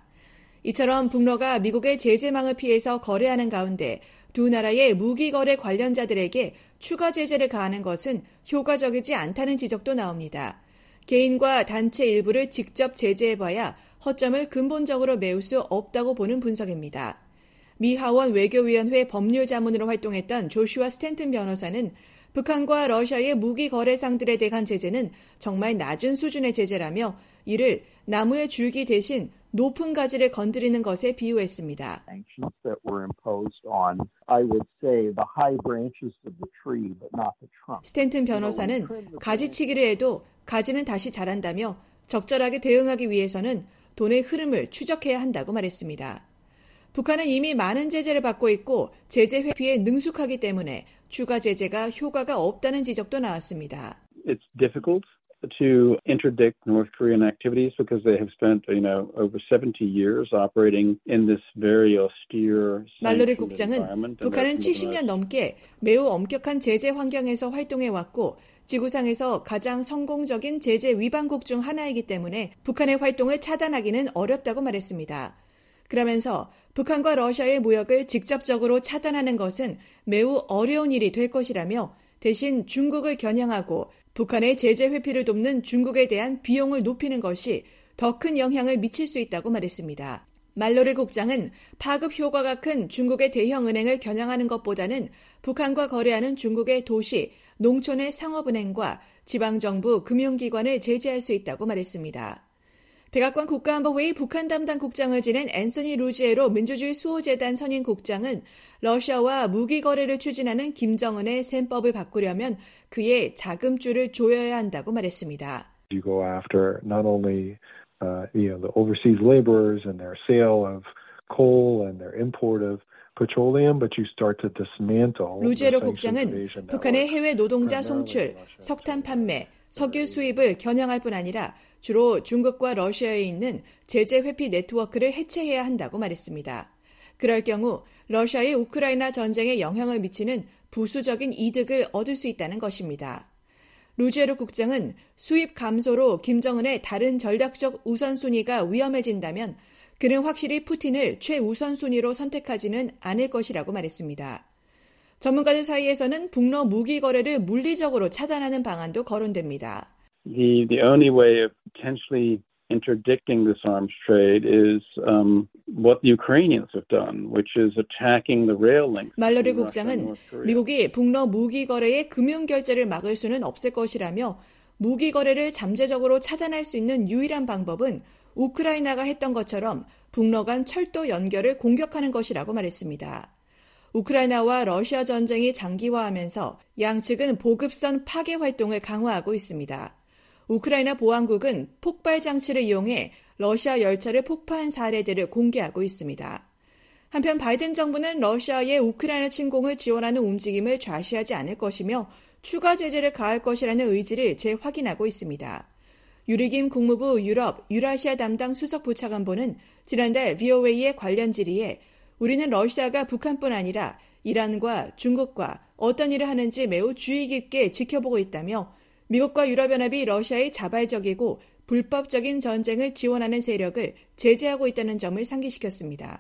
이처럼 북러가 미국의 제재망을 피해서 거래하는 가운데 두 나라의 무기 거래 관련자들에게 추가 제재를 가하는 것은 효과적이지 않다는 지적도 나옵니다. 개인과 단체 일부를 직접 제재해봐야 허점을 근본적으로 메울 수 없다고 보는 분석입니다. 미 하원 외교위원회 법률자문으로 활동했던 조슈아 스탠튼 변호사는 북한과 러시아의 무기 거래상들에 대한 제재는 정말 낮은 수준의 제재라며 이를 나무의 줄기 대신 높은 가지를 건드리는 것에 비유했습니다. 스탠튼 변호사는 가지치기를 해도 가지는 다시 자란다며 적절하게 대응하기 위해서는 돈의 흐름을 추적해야 한다고 말했습니다. 북한은 이미 많은 제재를 받고 있고 제재 회피에 능숙하기 때문에 추가 제재가 효과가 없다는 지적도 나왔습니다. It's difficult to interdict North Korean activities because they have spent, you know, over seventy years operating in this very austere 말로리 국장은 북한은 칠십 년 넘게 매우 엄격한 제재 환경에서 활동해왔고 지구상에서 가장 성공적인 제재 위반국 중 하나이기 때문에 북한의 활동을 차단하기는 어렵다고 말했습니다. 그러면서 북한과 러시아의 무역을 직접적으로 차단하는 것은 매우 어려운 일이 될 것이라며 대신 중국을 겨냥하고 북한의 제재 회피를 돕는 중국에 대한 비용을 높이는 것이 더 큰 영향을 미칠 수 있다고 말했습니다. 말로리 국장은 파급 효과가 큰 중국의 대형 은행을 겨냥하는 것보다는 북한과 거래하는 중국의 도시, 농촌의 상업은행과 지방정부 금융기관을 제재할 수 있다고 말했습니다. 백악관 국가안보회의 북한 담당 국장을 지낸 앤서니 루지에로 민주주의 수호재단 선임 국장은 러시아와 무기 거래를 추진하는 김정은의 셈법을 바꾸려면 그의 자금줄을 조여야 한다고 말했습니다. You go after not only uh, you know, the overseas laborers and their sale of coal and their import of petroleum, but you start to dismantle. 루지에로 국장은 북한의 해외 노동자 송출, 석탄 판매, 석유 수입을 겨냥할 뿐 아니라 주로 중국과 러시아에 있는 제재 회피 네트워크를 해체해야 한다고 말했습니다. 그럴 경우 러시아의 우크라이나 전쟁에 영향을 미치는 부수적인 이득을 얻을 수 있다는 것입니다. 루지에로 국장은 수입 감소로 김정은의 다른 전략적 우선순위가 위험해진다면 그는 확실히 푸틴을 최우선순위로 선택하지는 않을 것이라고 말했습니다. 전문가들 사이에서는 북러 무기 거래를 물리적으로 차단하는 방안도 거론됩니다. The, the only way of potentially interdicting this arms trade is um, what the Ukrainians have done, which is attacking the rail links. 말로리 국장은 미국이 북러 무기 거래의 금융 결제를 막을 수는 없을 것이라며 무기 거래를 잠재적으로 차단할 수 있는 유일한 방법은 우크라이나가 했던 것처럼 북러 간 철도 연결을 공격하는 것이라고 말했습니다. 우크라이나와 러시아 전쟁이 장기화하면서 양측은 보급선 파괴 활동을 강화하고 있습니다. 우크라이나 보안국은 폭발 장치를 이용해 러시아 열차를 폭파한 사례들을 공개하고 있습니다. 한편 바이든 정부는 러시아의 우크라이나 침공을 지원하는 움직임을 좌시하지 않을 것이며 추가 제재를 가할 것이라는 의지를 재확인하고 있습니다. 유리김 국무부 유럽, 유라시아 담당 수석부차관보는 지난달 브이오에이의 관련 질의에 우리는 러시아가 북한뿐 아니라 이란과 중국과 어떤 일을 하는지 매우 주의 깊게 지켜보고 있다며 미국과 유럽연합이 러시아의 자발적이고 불법적인 전쟁을 지원하는 세력을 제재하고 있다는 점을 상기시켰습니다.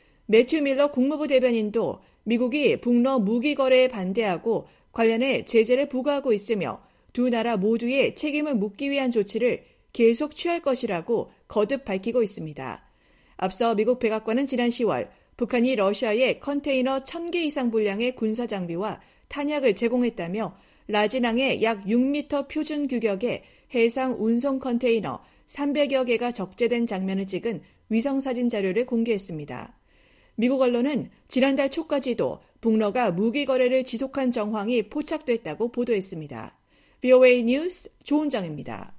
매튜 밀러 국무부 대변인도 미국이 북러 무기 거래에 반대하고 관련해 제재를 부과하고 있으며 두 나라 모두의 책임을 묻기 위한 조치를 계속 취할 것이라고 거듭 밝히고 있습니다. 앞서 미국 백악관은 지난 시월 북한이 러시아에 컨테이너 천 개 이상 분량의 군사장비와 탄약을 제공했다며 라진항에 약 육 미터 표준 규격의 해상 운송 컨테이너 삼백여 개가 적재된 장면을 찍은 위성사진 자료를 공개했습니다. 미국 언론은 지난달 초까지도 북러가 무기 거래를 지속한 정황이 포착됐다고 보도했습니다. 브이오에이 뉴스 조은정입니다.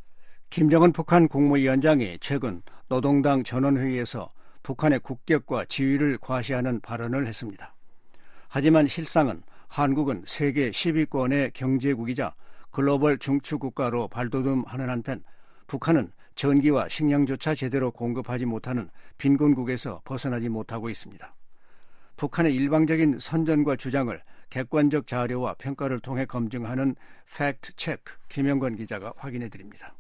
김정은 북한 국무위원장이 최근 노동당 전원회의에서 북한의 국격과 지위를 과시하는 발언을 했습니다. 하지만 실상은 한국은 세계 십 위권의 경제국이자 글로벌 중추국가로 발돋움하는 한편 북한은 전기와 식량조차 제대로 공급하지 못하는 빈곤국에서 벗어나지 못하고 있습니다. 북한의 일방적인 선전과 주장을 객관적 자료와 평가를 통해 검증하는 팩트 체크 김영건 기자가 확인해드립니다.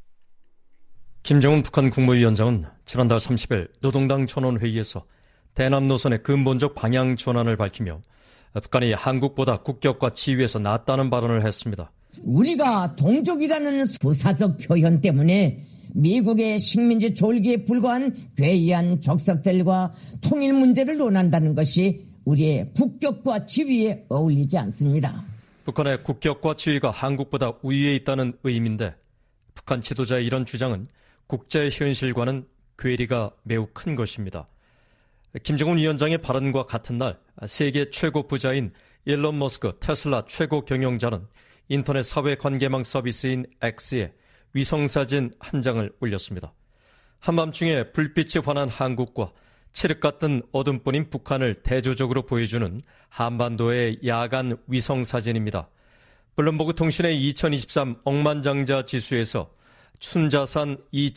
김정은 북한 국무위원장은 지난달 삼십 일 노동당 전원회의에서 대남 노선의 근본적 방향 전환을 밝히며 북한이 한국보다 국격과 지위에서 낫다는 발언을 했습니다. 우리가 동족이라는 부사적 표현 때문에 미국의 식민지 졸기에 불과한 괴이한 적석들과 통일 문제를 논한다는 것이 우리의 국격과 지위에 어울리지 않습니다. 북한의 국격과 지위가 한국보다 우위에 있다는 의미인데 북한 지도자의 이런 주장은 국제 현실과는 괴리가 매우 큰 것입니다. 김정은 위원장의 발언과 같은 날 세계 최고 부자인 일론 머스크 테슬라 최고 경영자는 인터넷 사회관계망 서비스인 X에 위성사진 한 장을 올렸습니다. 한밤중에 불빛이 환한 한국과 칠흑 같은 어둠뿐인 북한을 대조적으로 보여주는 한반도의 야간 위성사진입니다. 블룸버그 통신의 이천이십삼 억만장자 지수에서 순자산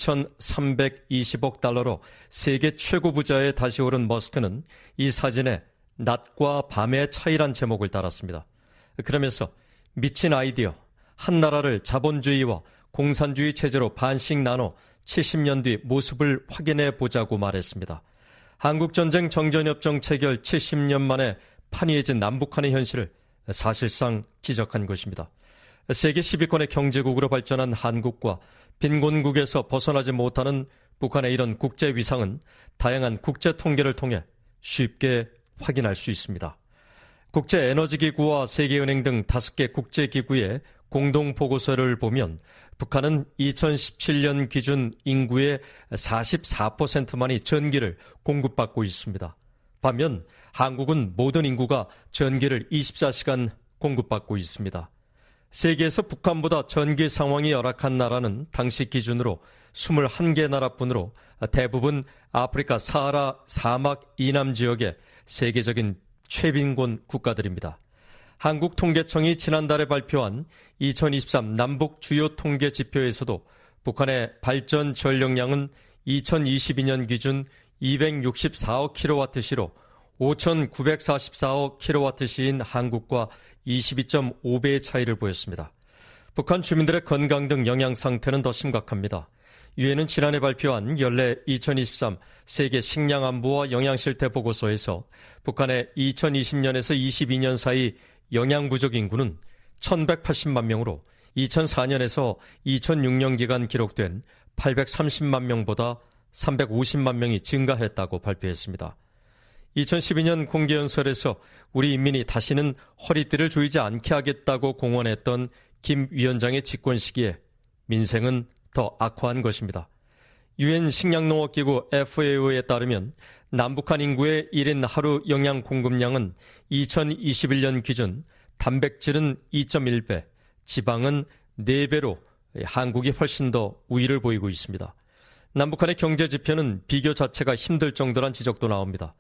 이천삼백이십억 달러로 세계 최고 부자에 다시 오른 머스크는 이 사진에 낮과 밤의 차이란 제목을 달았습니다. 그러면서 미친 아이디어, 한 나라를 자본주의와 공산주의 체제로 반씩 나눠 칠십 년 뒤 모습을 확인해 보자고 말했습니다. 한국전쟁 정전협정 체결 칠십 년 만에 판이해진 남북한의 현실을 사실상 지적한 것입니다. 세계 십 위권의 경제국으로 발전한 한국과 빈곤국에서 벗어나지 못하는 북한의 이런 국제 위상은 다양한 국제 통계를 통해 쉽게 확인할 수 있습니다. 국제에너지기구와 세계은행 등 다섯 개 국제기구의 공동보고서를 보면 북한은 이천십칠 년 기준 인구의 사십사 퍼센트만이 전기를 공급받고 있습니다. 반면 한국은 모든 인구가 전기를 이십사 시간 공급받고 있습니다. 세계에서 북한보다 전기 상황이 열악한 나라는 당시 기준으로 이십일 개 나라뿐으로 대부분 아프리카 사하라 사막 이남 지역의 세계적인 최빈곤 국가들입니다. 한국통계청이 지난달에 발표한 이천이십삼 남북 주요 통계 지표에서도 북한의 발전 전력량은 이천이십이 년 기준 이백육십사억 킬로와트시로 오천구백사십사억 킬로와트시인 한국과 이십이 점 오 배의 차이를 보였습니다. 북한 주민들의 건강 등 영양 상태는 더 심각합니다. 유엔은 지난해 발표한 연례 이천이십삼 세계 식량 안보와 영양 실태 보고서에서 북한의 이천이십 년에서 이십이 년 사이 영양 부족 인구는 천백팔십만 명으로 이천사 년에서 이천육 년 기간 기록된 팔백삼십만 명보다 삼백오십만 명이 증가했다고 발표했습니다. 이천십이 년 공개연설에서 우리 인민이 다시는 허리띠를 조이지 않게 하겠다고 공언했던 김 위원장의 집권 시기에 민생은 더 악화한 것입니다. 유엔 식량농업기구 에프에오에 따르면 남북한 인구의 일 인 하루 영양 공급량은 이천이십일 년 기준 단백질은 이 점 일 배, 지방은 네 배로 한국이 훨씬 더 우위를 보이고 있습니다. 남북한의 경제 지표는 비교 자체가 힘들 정도란 지적도 나옵니다.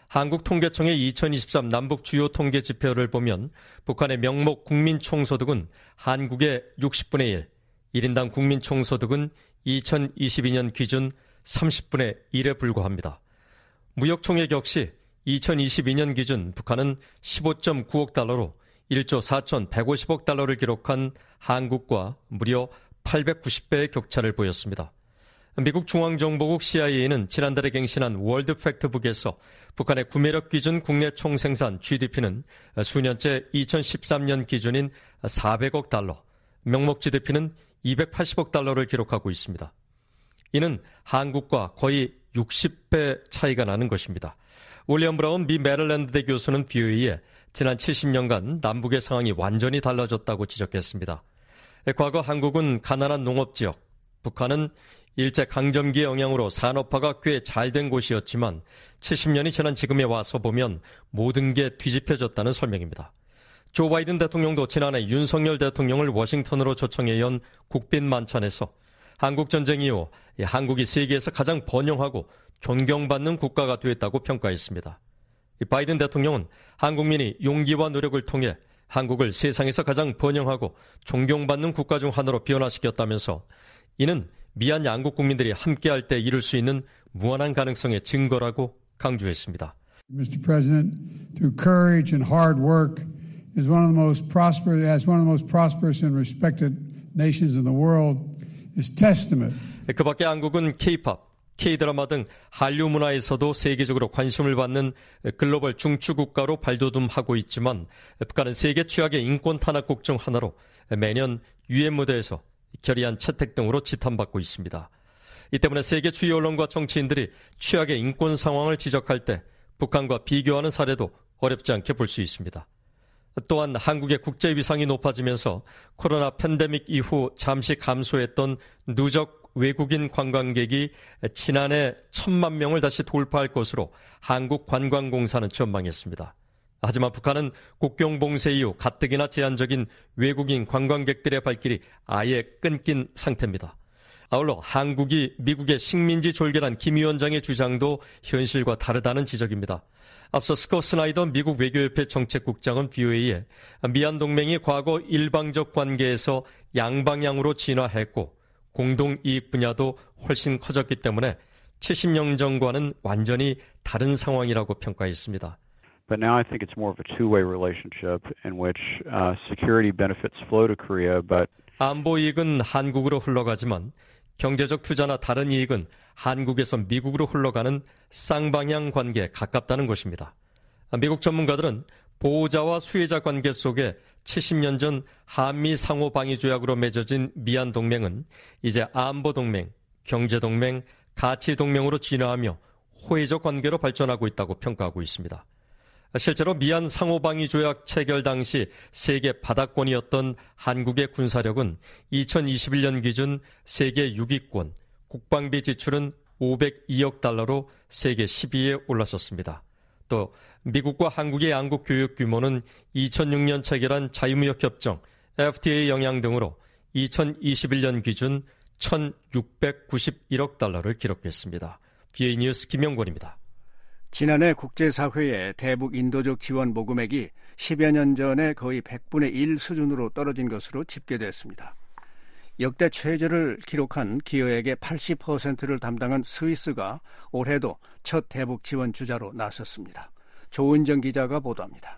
한국통계청의 이천이십삼 남북 주요 통계 지표를 보면 북한의 명목 국민총소득은 한국의 육십분의 일, 일 인당 국민총소득은 이천이십이 년 기준 삼십분의 일에 불과합니다. 무역총액 역시 이천이십이 년 기준 북한은 십오 점 구억 달러로 일조 사천백오십억 달러를 기록한 한국과 무려 팔백구십 배의 격차를 보였습니다. 미국 중앙정보국 씨아이에이는 지난달에 갱신한 월드 팩트북에서 북한의 구매력 기준 국내 총생산 지디피는 수년째 이천십삼 년 기준인 사백억 달러, 명목 지디피는 이백팔십억 달러를 기록하고 있습니다. 이는 한국과 거의 육십 배 차이가 나는 것입니다. 윌리엄 브라운 미 메릴랜드대 교수는 비오이에 지난 칠십 년간 남북의 상황이 완전히 달라졌다고 지적했습니다. 과거 한국은 가난한 농업지역, 북한은 일제강점기의 영향으로 산업화가 꽤 잘된 곳이었지만 칠십 년이 지난 지금에 와서 보면 모든 게 뒤집혀졌다는 설명입니다. 조 바이든 대통령도 지난해 윤석열 대통령을 워싱턴으로 초청해 연 국빈 만찬에서 한국전쟁 이후 한국이 세계에서 가장 번영하고 존경받는 국가가 됐다고 평가했습니다. 바이든 대통령은 한국민이 용기와 노력을 통해 한국을 세상에서 가장 번영하고 존경받는 국가 중 하나로 변화시켰다면서 이는 미한 양국 국민들이 함께할 때 이룰 수 있는 무한한 가능성의 증거라고 강조했습니다. Mister President, through courage and hard work, is one of the most prosperous, as one of the most prosperous and respected nations in the world, is testament. 그 밖에 한국은 K-팝, K-드라마 등 한류 문화에서도 세계적으로 관심을 받는 글로벌 중추 국가로 발돋움하고 있지만 북한은 세계 최악의 인권 탄압국 중 하나로 매년 유엔 무대에서 결의안 채택 등으로 지탄받고 있습니다. 이 때문에 세계 주요 언론과 정치인들이 최악의 인권 상황을 지적할 때 북한과 비교하는 사례도 어렵지 않게 볼 수 있습니다. 또한 한국의 국제 위상이 높아지면서 코로나 팬데믹 이후 잠시 감소했던 누적 외국인 관광객이 지난해 천만 명을 다시 돌파할 것으로 한국관광공사는 전망했습니다. 하지만 북한은 국경 봉쇄 이후 가뜩이나 제한적인 외국인 관광객들의 발길이 아예 끊긴 상태입니다. 아울러 한국이 미국의 식민지 졸개란 김 위원장의 주장도 현실과 다르다는 지적입니다. 앞서 스콧 스나이더 미국 외교협회 정책국장은 브이오에이에 미얀 동맹이 과거 일방적 관계에서 양방향으로 진화했고 공동이익 분야도 훨씬 커졌기 때문에 칠십 년 전과는 완전히 다른 상황이라고 평가했습니다. But now I think it's more of a two-way relationship in which uh, security benefits flow to Korea, but 안보 이익은 한국으로 흘러가지만 경제적 투자나 다른 이익은 한국에서 미국으로 흘러가는 쌍방향 관계에 가깝다는 것입니다. 미국 전문가들은 보호자와 수혜자 관계 속에 칠십 년 전 한미 상호 방위 조약으로 맺어진 미얀 동맹은 이제 안보 동맹, 경제 동맹, 가치 동맹으로 진화하며 호혜적 관계로 발전하고 있다고 평가하고 있습니다. 실제로 미얀 상호방위 조약 체결 당시 세계 바닥권이었던 한국의 군사력은 이천이십일 년 기준 세계 육 위권, 국방비 지출은 오백이억 달러로 세계 십 위에 올랐었습니다. 또 미국과 한국의 양국 교육 규모는 이천육 년 체결한 자유무역 협정 에프티에이 영향 등으로 이천이십일 년 기준 천육백구십일억 달러를 기록했습니다. 비에이 뉴스 김영권입니다. 지난해 국제사회의 대북 인도적 지원 모금액이 십여 년 전에 거의 백분의 일 수준으로 떨어진 것으로 집계됐습니다. 역대 최저를 기록한 기여액의 팔십 퍼센트를 담당한 스위스가 올해도 첫 대북 지원 주자로 나섰습니다. 조은정 기자가 보도합니다.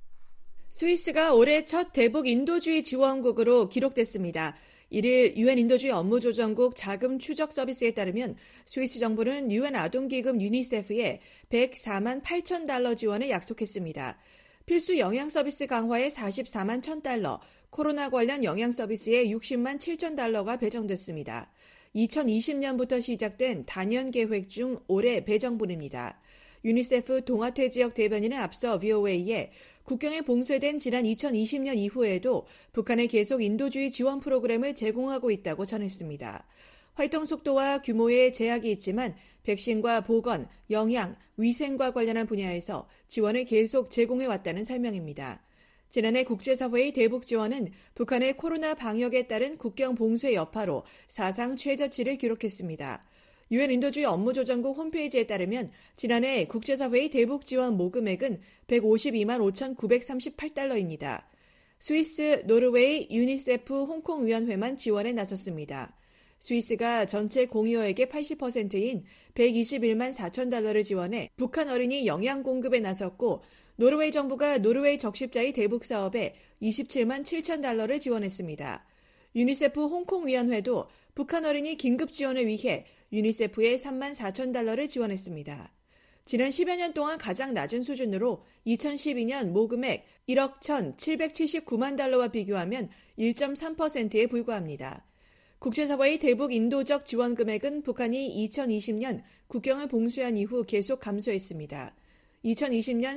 스위스가 올해 첫 대북 인도주의 지원국으로 기록됐습니다. 이를 유엔 인도주의 업무조정국 자금 추적 서비스에 따르면 스위스 정부는 유엔 아동기금 유니세프에 백사만 팔천 달러 지원을 약속했습니다. 필수 영양 서비스 강화에 사십사만 천 달러, 코로나 관련 영양 서비스에 육십만 칠천 달러가 배정됐습니다. 이천이십 년부터 시작된 단연 계획 중 올해 배정분입니다. 유니세프 동아태 지역 대변인은 앞서 브이오에이에 국경에 봉쇄된 지난 이천이십 년 이후에도 북한에 계속 인도주의 지원 프로그램을 제공하고 있다고 전했습니다. 활동 속도와 규모에 제약이 있지만 백신과 보건, 영양, 위생과 관련한 분야에서 지원을 계속 제공해왔다는 설명입니다. 지난해 국제사회의 대북 지원은 북한의 코로나 방역에 따른 국경 봉쇄 여파로 사상 최저치를 기록했습니다. 유엔 인도주의 업무조정국 홈페이지에 따르면 지난해 국제사회의 대북 지원 모금액은 백오십이만 오천구백삼십팔 달러입니다. 스위스, 노르웨이, 유니세프, 홍콩위원회만 지원에 나섰습니다. 스위스가 전체 공여액의 팔십 퍼센트인 백이십일만 사천 달러를 지원해 북한 어린이 영양 공급에 나섰고 노르웨이 정부가 노르웨이 적십자의 대북 사업에 이십칠만 칠천 달러를 지원했습니다. 유니세프 홍콩위원회도 북한 어린이 긴급 지원을 위해 유니세프에 삼만 사천 달러를 지원했습니다. 지난 십여 년 동안 가장 낮은 수준으로 이천십이 년 모금액 일억 천칠백칠십구만 달러와 비교하면 일 점 삼 퍼센트에 불과합니다. 국제사회의 대북 인도적 지원 금액은 북한이 이천이십 년 국경을 봉쇄한 이후 계속 감소했습니다. 이천이십 년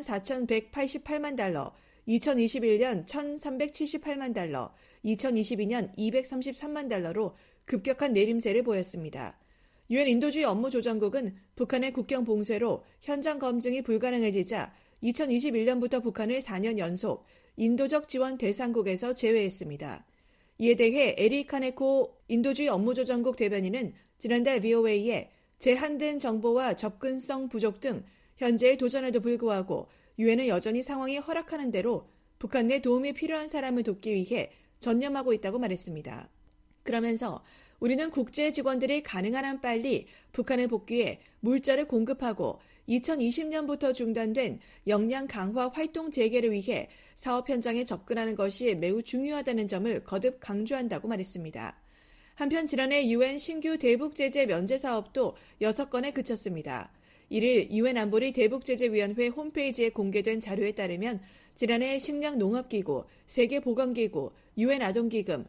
사천백팔십팔만 달러, 이천이십일 년 천삼백칠십팔만 달러, 이천이십이 년 이백삼십삼만 달러로 급격한 내림세를 보였습니다. 유엔 인도주의 업무조정국은 북한의 국경 봉쇄로 현장 검증이 불가능해지자 이천이십일 년부터 북한을 사 년 연속 인도적 지원 대상국에서 제외했습니다. 이에 대해 에리 카네코 인도주의 업무조정국 대변인은 지난달 브이오에이에 제한된 정보와 접근성 부족 등 현재의 도전에도 불구하고 유엔은 여전히 상황이 허락하는 대로 북한 내 도움이 필요한 사람을 돕기 위해 전념하고 있다고 말했습니다. 그러면서 우리는 국제 직원들이 가능한 한 빨리 북한에 복귀해 물자를 공급하고 이천이십 년부터 중단된 역량 강화 활동 재개를 위해 사업 현장에 접근하는 것이 매우 중요하다는 점을 거듭 강조한다고 말했습니다. 한편 지난해 유엔 신규 대북 제재 면제 사업도 여섯 건에 그쳤습니다. 이를 유엔 안보리 대북제재위원회 홈페이지에 공개된 자료에 따르면 지난해 식량농업기구, 세계보건기구, 유엔 아동기금,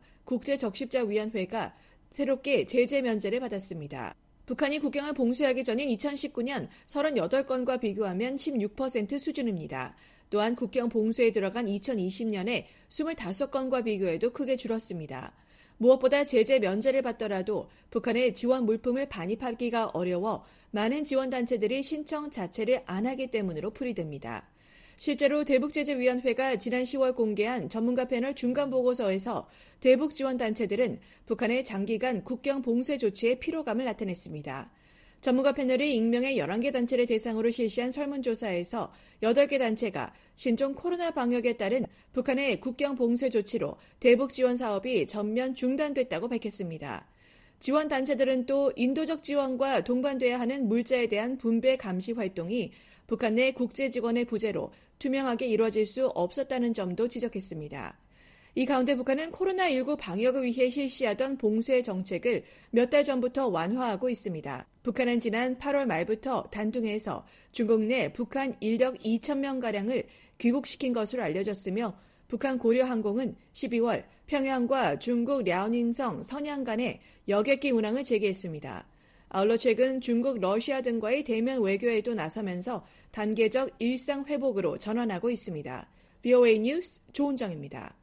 국제적십자위원회가 새롭게 제재 면제를 받았습니다. 북한이 국경을 봉쇄하기 전인 이천십구 년 서른여덟 건과 비교하면 십육 퍼센트 수준입니다. 또한 국경 봉쇄에 들어간 이천이십 년에 이십오 건과 비교해도 크게 줄었습니다. 무엇보다 제재 면제를 받더라도 북한의 지원 물품을 반입하기가 어려워 많은 지원단체들이 신청 자체를 안 하기 때문으로 풀이됩니다. 실제로 대북제재위원회가 지난 시월 공개한 전문가 패널 중간 보고서에서 대북 지원 단체들은 북한의 장기간 국경 봉쇄 조치에 피로감을 나타냈습니다. 전문가 패널이 익명의 열한 개 단체를 대상으로 실시한 설문조사에서 여덟 개 단체가 신종 코로나 방역에 따른 북한의 국경 봉쇄 조치로 대북 지원 사업이 전면 중단됐다고 밝혔습니다. 지원 단체들은 또 인도적 지원과 동반돼야 하는 물자에 대한 분배 감시 활동이 북한 내 국제 직원의 부재로 투명하게 이루어질 수 없었다는 점도 지적했습니다. 이 가운데 북한은 코로나십구 방역을 위해 실시하던 봉쇄 정책을 몇 달 전부터 완화하고 있습니다. 북한은 지난 팔월 말부터 단둥에서 중국 내 북한 인력 이천 명가량을 귀국시킨 것으로 알려졌으며 북한 고려항공은 십이월 평양과 중국 랴오닝성 선양 간의 여객기 운항을 재개했습니다. 아울러 최근 중국, 러시아 등과의 대면 외교에도 나서면서 단계적 일상 회복으로 전환하고 있습니다. 브이오에이 뉴스 조은정입니다.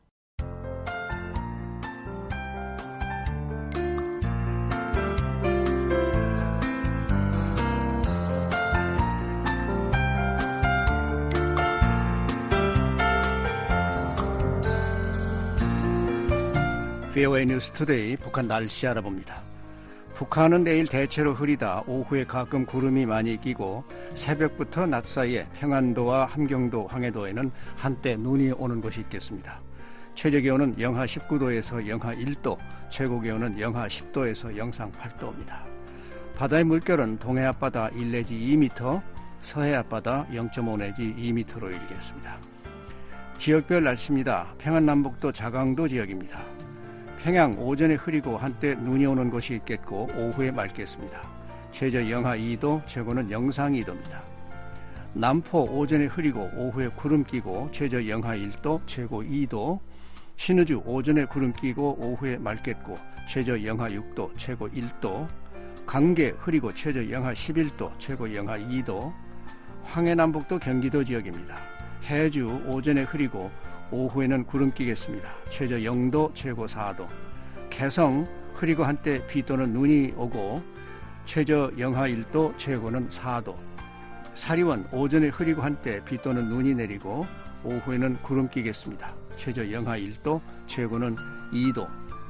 브이오에이 뉴스 투데이 북한 날씨 알아봅니다. 북한은 내일 대체로 흐리다 오후에 가끔 구름이 많이 끼고 새벽부터 낮 사이에 평안도와 함경도, 황해도에는 한때 눈이 오는 곳이 있겠습니다. 최저기온은 영하 십구 도에서 영하 일 도, 최고기온은 영하 십 도에서 영상 팔 도입니다. 바다의 물결은 동해 앞바다 일 내지 이 미터, 서해 앞바다 영 점 오 내지 이 미터로 일겠습니다. 지역별 날씨입니다. 평안남북도 자강도 지역입니다. 평양 오전에 흐리고 한때 눈이 오는 곳이 있겠고 오후에 맑겠습니다. 최저 영하 이 도, 최고는 영상 이 도입니다. 남포 오전에 흐리고 오후에 구름 끼고 최저 영하 일 도, 최고 이 도. 신의주 오전에 구름 끼고 오후에 맑겠고 최저 영하 육 도, 최고 일 도. 강계 흐리고 최저 영하 십일 도, 최고 영하 이 도. 황해남북도 경기도 지역입니다. 해주 오전에 흐리고 오후에는 구름 끼겠습니다. 최저 영 도, 최고 사 도. 개성 흐리고 한때 비 또는 눈이 오고 최저 영하 일 도, 최고는 사 도. 사리원 오전에 흐리고 한때 비 또는 눈이 내리고 오후에는 구름 끼겠습니다. 최저 영하 일 도, 최고는 이 도.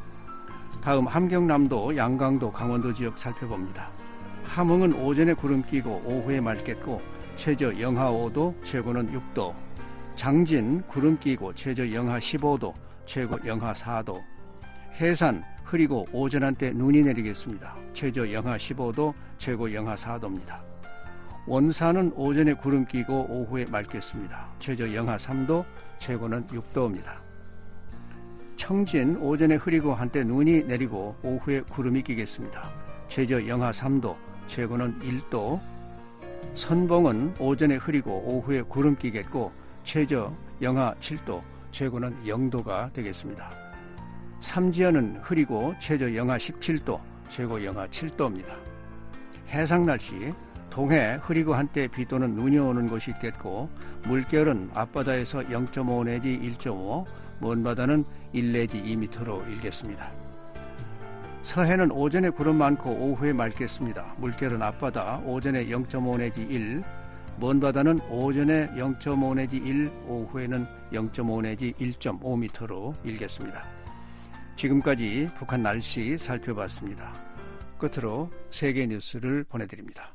다음 함경남도, 양강도, 강원도 지역 살펴봅니다. 함흥은 오전에 구름 끼고 오후에 맑겠고 최저 영하 오 도, 최고는 육 도. 장진 구름 끼고 최저 영하 십오 도, 최고 영하 사 도. 해산 흐리고 오전 한때 눈이 내리겠습니다. 최저 영하 십오 도, 최고 영하 사 도입니다. 원산은 오전에 구름 끼고 오후에 맑겠습니다. 최저 영하 삼 도, 최고는 육 도입니다. 청진 오전에 흐리고 한때 눈이 내리고 오후에 구름이 끼겠습니다. 최저 영하 삼 도, 최고는 일 도. 선봉은 오전에 흐리고 오후에 구름 끼겠고 최저 영하 칠 도, 최고는 영 도가 되겠습니다. 삼지연은 흐리고 최저 영하 십칠 도, 최고 영하 칠 도입니다. 해상 날씨, 동해 흐리고 한때 비 또는 눈이 오는 곳이 있겠고 물결은 앞바다에서 영 점 오 내지 일 점 오, 먼 바다는 일 내지 이 미터로 일겠습니다. 서해는 오전에 구름 많고 오후에 맑겠습니다. 물결은 앞바다 오전에 영 점 오 내지 일, 먼 바다는 오전에 영 점 오 내지 일, 오후에는 영 점 오 내지 일 점 오 미터로 일겠습니다. 지금까지 북한 날씨 살펴봤습니다. 끝으로 세계 뉴스를 보내드립니다.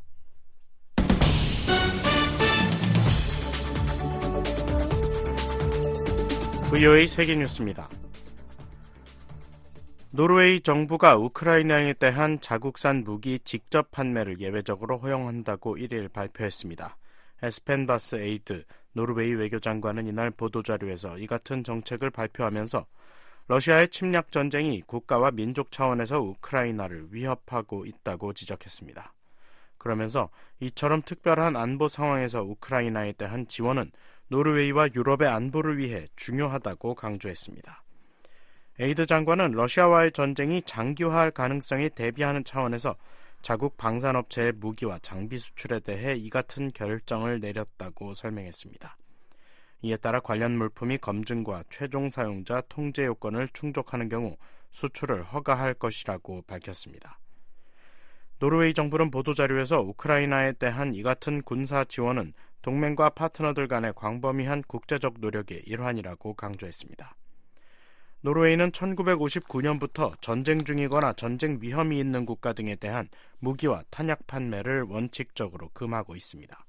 브이오에이 세계 뉴스입니다. 노르웨이 정부가 우크라이나에 대한 자국산 무기 직접 판매를 예외적으로 허용한다고 일 일 발표했습니다. 에스펜 바스 에이드 노르웨이 외교장관은 이날 보도자료에서 이 같은 정책을 발표하면서 러시아의 침략 전쟁이 국가와 민족 차원에서 우크라이나를 위협하고 있다고 지적했습니다. 그러면서 이처럼 특별한 안보 상황에서 우크라이나에 대한 지원은 노르웨이와 유럽의 안보를 위해 중요하다고 강조했습니다. 에이드 장관은 러시아와의 전쟁이 장기화할 가능성에 대비하는 차원에서 자국 방산업체의 무기와 장비 수출에 대해 이 같은 결정을 내렸다고 설명했습니다. 이에 따라 관련 물품이 검증과 최종 사용자 통제 요건을 충족하는 경우 수출을 허가할 것이라고 밝혔습니다. 노르웨이 정부는 보도자료에서 우크라이나에 대한 이 같은 군사 지원은 동맹과 파트너들 간의 광범위한 국제적 노력의 일환이라고 강조했습니다. 노르웨이는 천구백오십구 년부터 전쟁 중이거나 전쟁 위험이 있는 국가 등에 대한 무기와 탄약 판매를 원칙적으로 금하고 있습니다.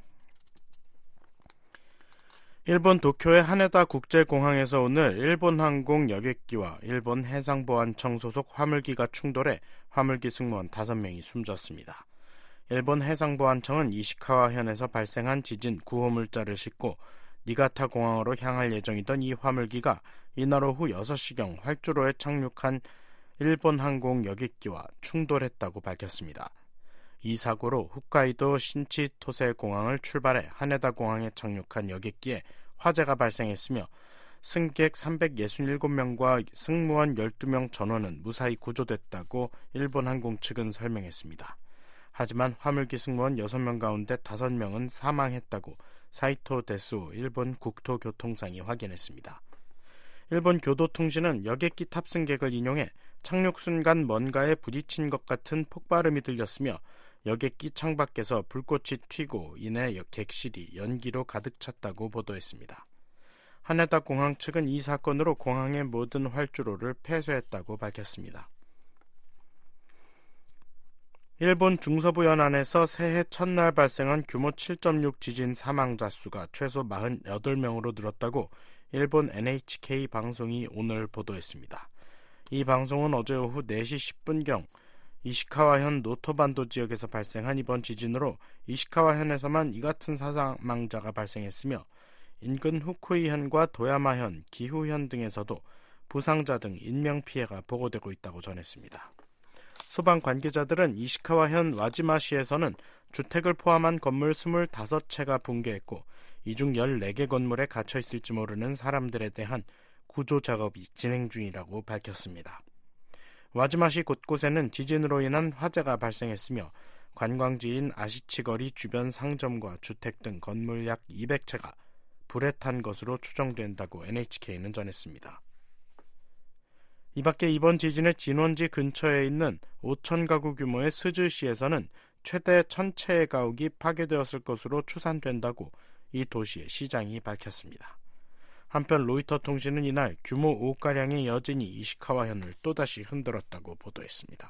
일본 도쿄의 하네다 국제공항에서 오늘 일본 항공 여객기와 일본 해상보안청 소속 화물기가 충돌해 화물기 승무원 다섯 명이 숨졌습니다. 일본 해상보안청은 이시카와현에서 발생한 지진 구호물자를 싣고 니가타 공항으로 향할 예정이던 이 화물기가 이날 오후 여섯 시경 활주로에 착륙한 일본 항공 여객기와 충돌했다고 밝혔습니다. 이 사고로 홋카이도 신치토세 공항을 출발해 하네다 공항에 착륙한 여객기에 화재가 발생했으며 승객 삼백육십칠 명과 승무원 열두 명 전원은 무사히 구조됐다고 일본 항공 측은 설명했습니다. 하지만 화물기 승무원 여섯 명 가운데 다섯 명은 사망했다고 사이토 데수 일본 국토교통상이 확인했습니다. 일본 교도통신은 여객기 탑승객을 인용해 착륙 순간 뭔가에 부딪힌 것 같은 폭발음이 들렸으며 여객기 창밖에서 불꽃이 튀고 이내 객실이 연기로 가득 찼다고 보도했습니다. 하네다 공항 측은 이 사건으로 공항의 모든 활주로를 폐쇄했다고 밝혔습니다. 일본 중서부 연안에서 새해 첫날 발생한 규모 칠 점 육 지진 사망자 수가 최소 사십팔 명으로 늘었다고 일본 엔에이치케이 방송이 오늘 보도했습니다. 이 방송은 어제 오후 네 시 십 분경 이시카와현 노토반도 지역에서 발생한 이번 지진으로 이시카와현에서만 이 같은 사망자가 발생했으며 인근 후쿠이현과 도야마현, 기후현 등에서도 부상자 등 인명피해가 보고되고 있다고 전했습니다. 소방 관계자들은 이시카와현 와지마시에서는 주택을 포함한 건물 이십오 채가 붕괴했고 이 중 열네 개 건물에 갇혀 있을지 모르는 사람들에 대한 구조 작업이 진행 중이라고 밝혔습니다. 와지마시 곳곳에는 지진으로 인한 화재가 발생했으며 관광지인 아시치거리 주변 상점과 주택 등 건물 약 이백 채가 불에 탄 것으로 추정된다고 엔에이치케이는 전했습니다. 이 밖에 이번 지진의 진원지 근처에 있는 오천 가구 규모의 스즈시에서는 최대 천 채의 가옥이 파괴되었을 것으로 추산된다고 이 도시의 시장이 밝혔습니다. 한편 로이터 통신은 이날 규모 오가량의 여진이 이시카와현을 또다시 흔들었다고 보도했습니다.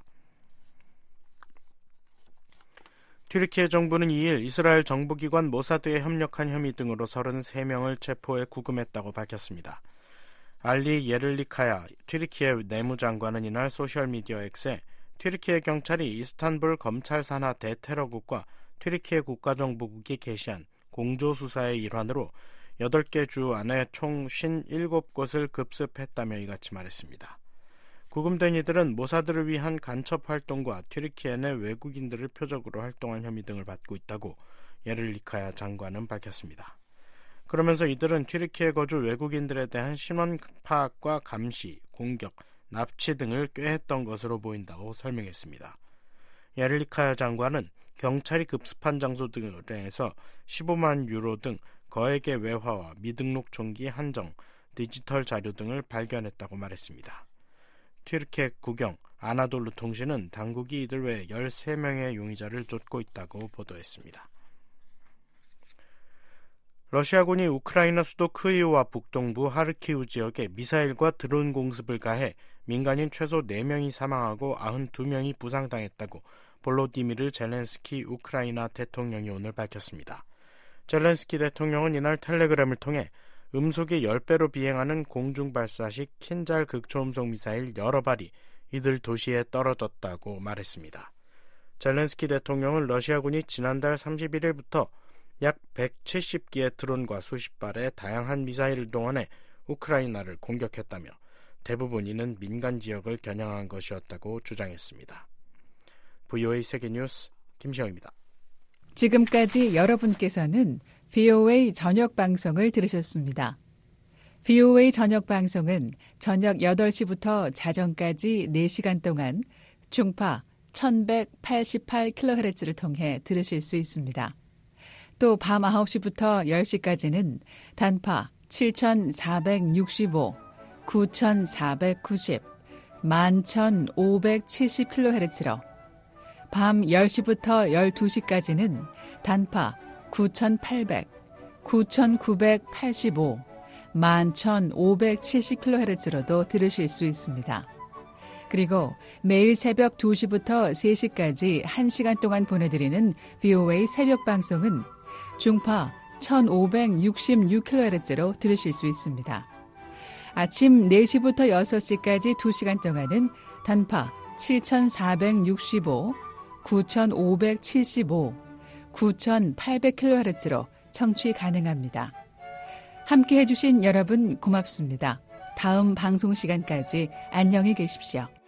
튀르키예 정부는 이 일 이스라엘 정보기관 모사드에 협력한 혐의 등으로 서른세 명을 체포해 구금했다고 밝혔습니다. 알리 예를리카야 튀르키예 내무장관은 이날 소셜미디어 X에 튀르키예 경찰이 이스탄불 검찰 산하 대테러국과 튀르키예 국가정보국이 게시한 공조수사의 일환으로 여덟 개 주 안에 총 오십칠 곳을 급습했다며 이같이 말했습니다. 구금된 이들은 모사드를 위한 간첩 활동과 튀르키예 내 외국인들을 표적으로 활동한 혐의 등을 받고 있다고 예를리카야 장관은 밝혔습니다. 그러면서 이들은 튀르키예 거주 외국인들에 대한 신원 파악과 감시, 공격, 납치 등을 꾀했던 것으로 보인다고 설명했습니다. 예를리카야 장관은 경찰이 급습한 장소 등에서 십오만 유로 등 거액의 외화와 미등록 총기 한정, 디지털 자료 등을 발견했다고 말했습니다. 튀르키예 국영 아나돌루 통신은 당국이 이들 외 열세 명의 용의자를 쫓고 있다고 보도했습니다. 러시아군이 우크라이나 수도 크이우와 북동부 하르키우 지역에 미사일과 드론 공습을 가해 민간인 최소 네 명이 사망하고 구십이 명이 부상당했다고 볼로디미르 젤렌스키 우크라이나 대통령이 오늘 밝혔습니다. 젤렌스키 대통령은 이날 텔레그램을 통해 음속이 십 배로 비행하는 공중발사식 킨잘 극초음속 미사일 여러 발이 이들 도시에 떨어졌다고 말했습니다. 젤렌스키 대통령은 러시아군이 지난달 삼십일일부터 약 백칠십 기의 드론과 수십 발의 다양한 미사일을 동원해 우크라이나를 공격했다며 대부분 이는 민간 지역을 겨냥한 것이었다고 주장했습니다. 브이오에이 세계뉴스 김시영입니다. 지금까지 여러분께서는 브이오에이 저녁 방송을 들으셨습니다. 브이오에이 저녁 방송은 저녁 여덟 시부터 자정까지 네 시간 동안 중파 천백팔십팔 킬로헤르츠를 통해 들으실 수 있습니다. 또 밤 아홉 시부터 열 시까지는 단파 칠천사백육십오, 구천사백구십, 만천오백칠십 킬로헤르츠로 밤 열 시부터 열두 시까지는 단파 구천팔백, 구천구백팔십오, 만 천오백칠십 킬로헤르츠로도 들으실 수 있습니다. 그리고 매일 새벽 두 시부터 세 시까지 한 시간 동안 보내드리는 브이오에이 새벽 방송은 중파 천오백육십육 킬로헤르츠로 들으실 수 있습니다. 아침 네 시부터 여섯 시까지 두 시간 동안은 단파 칠천사백육십오, 구천오백칠십오, 구천팔백 킬로헤르츠로 청취 가능합니다. 함께 해주신 여러분 고맙습니다. 다음 방송 시간까지 안녕히 계십시오.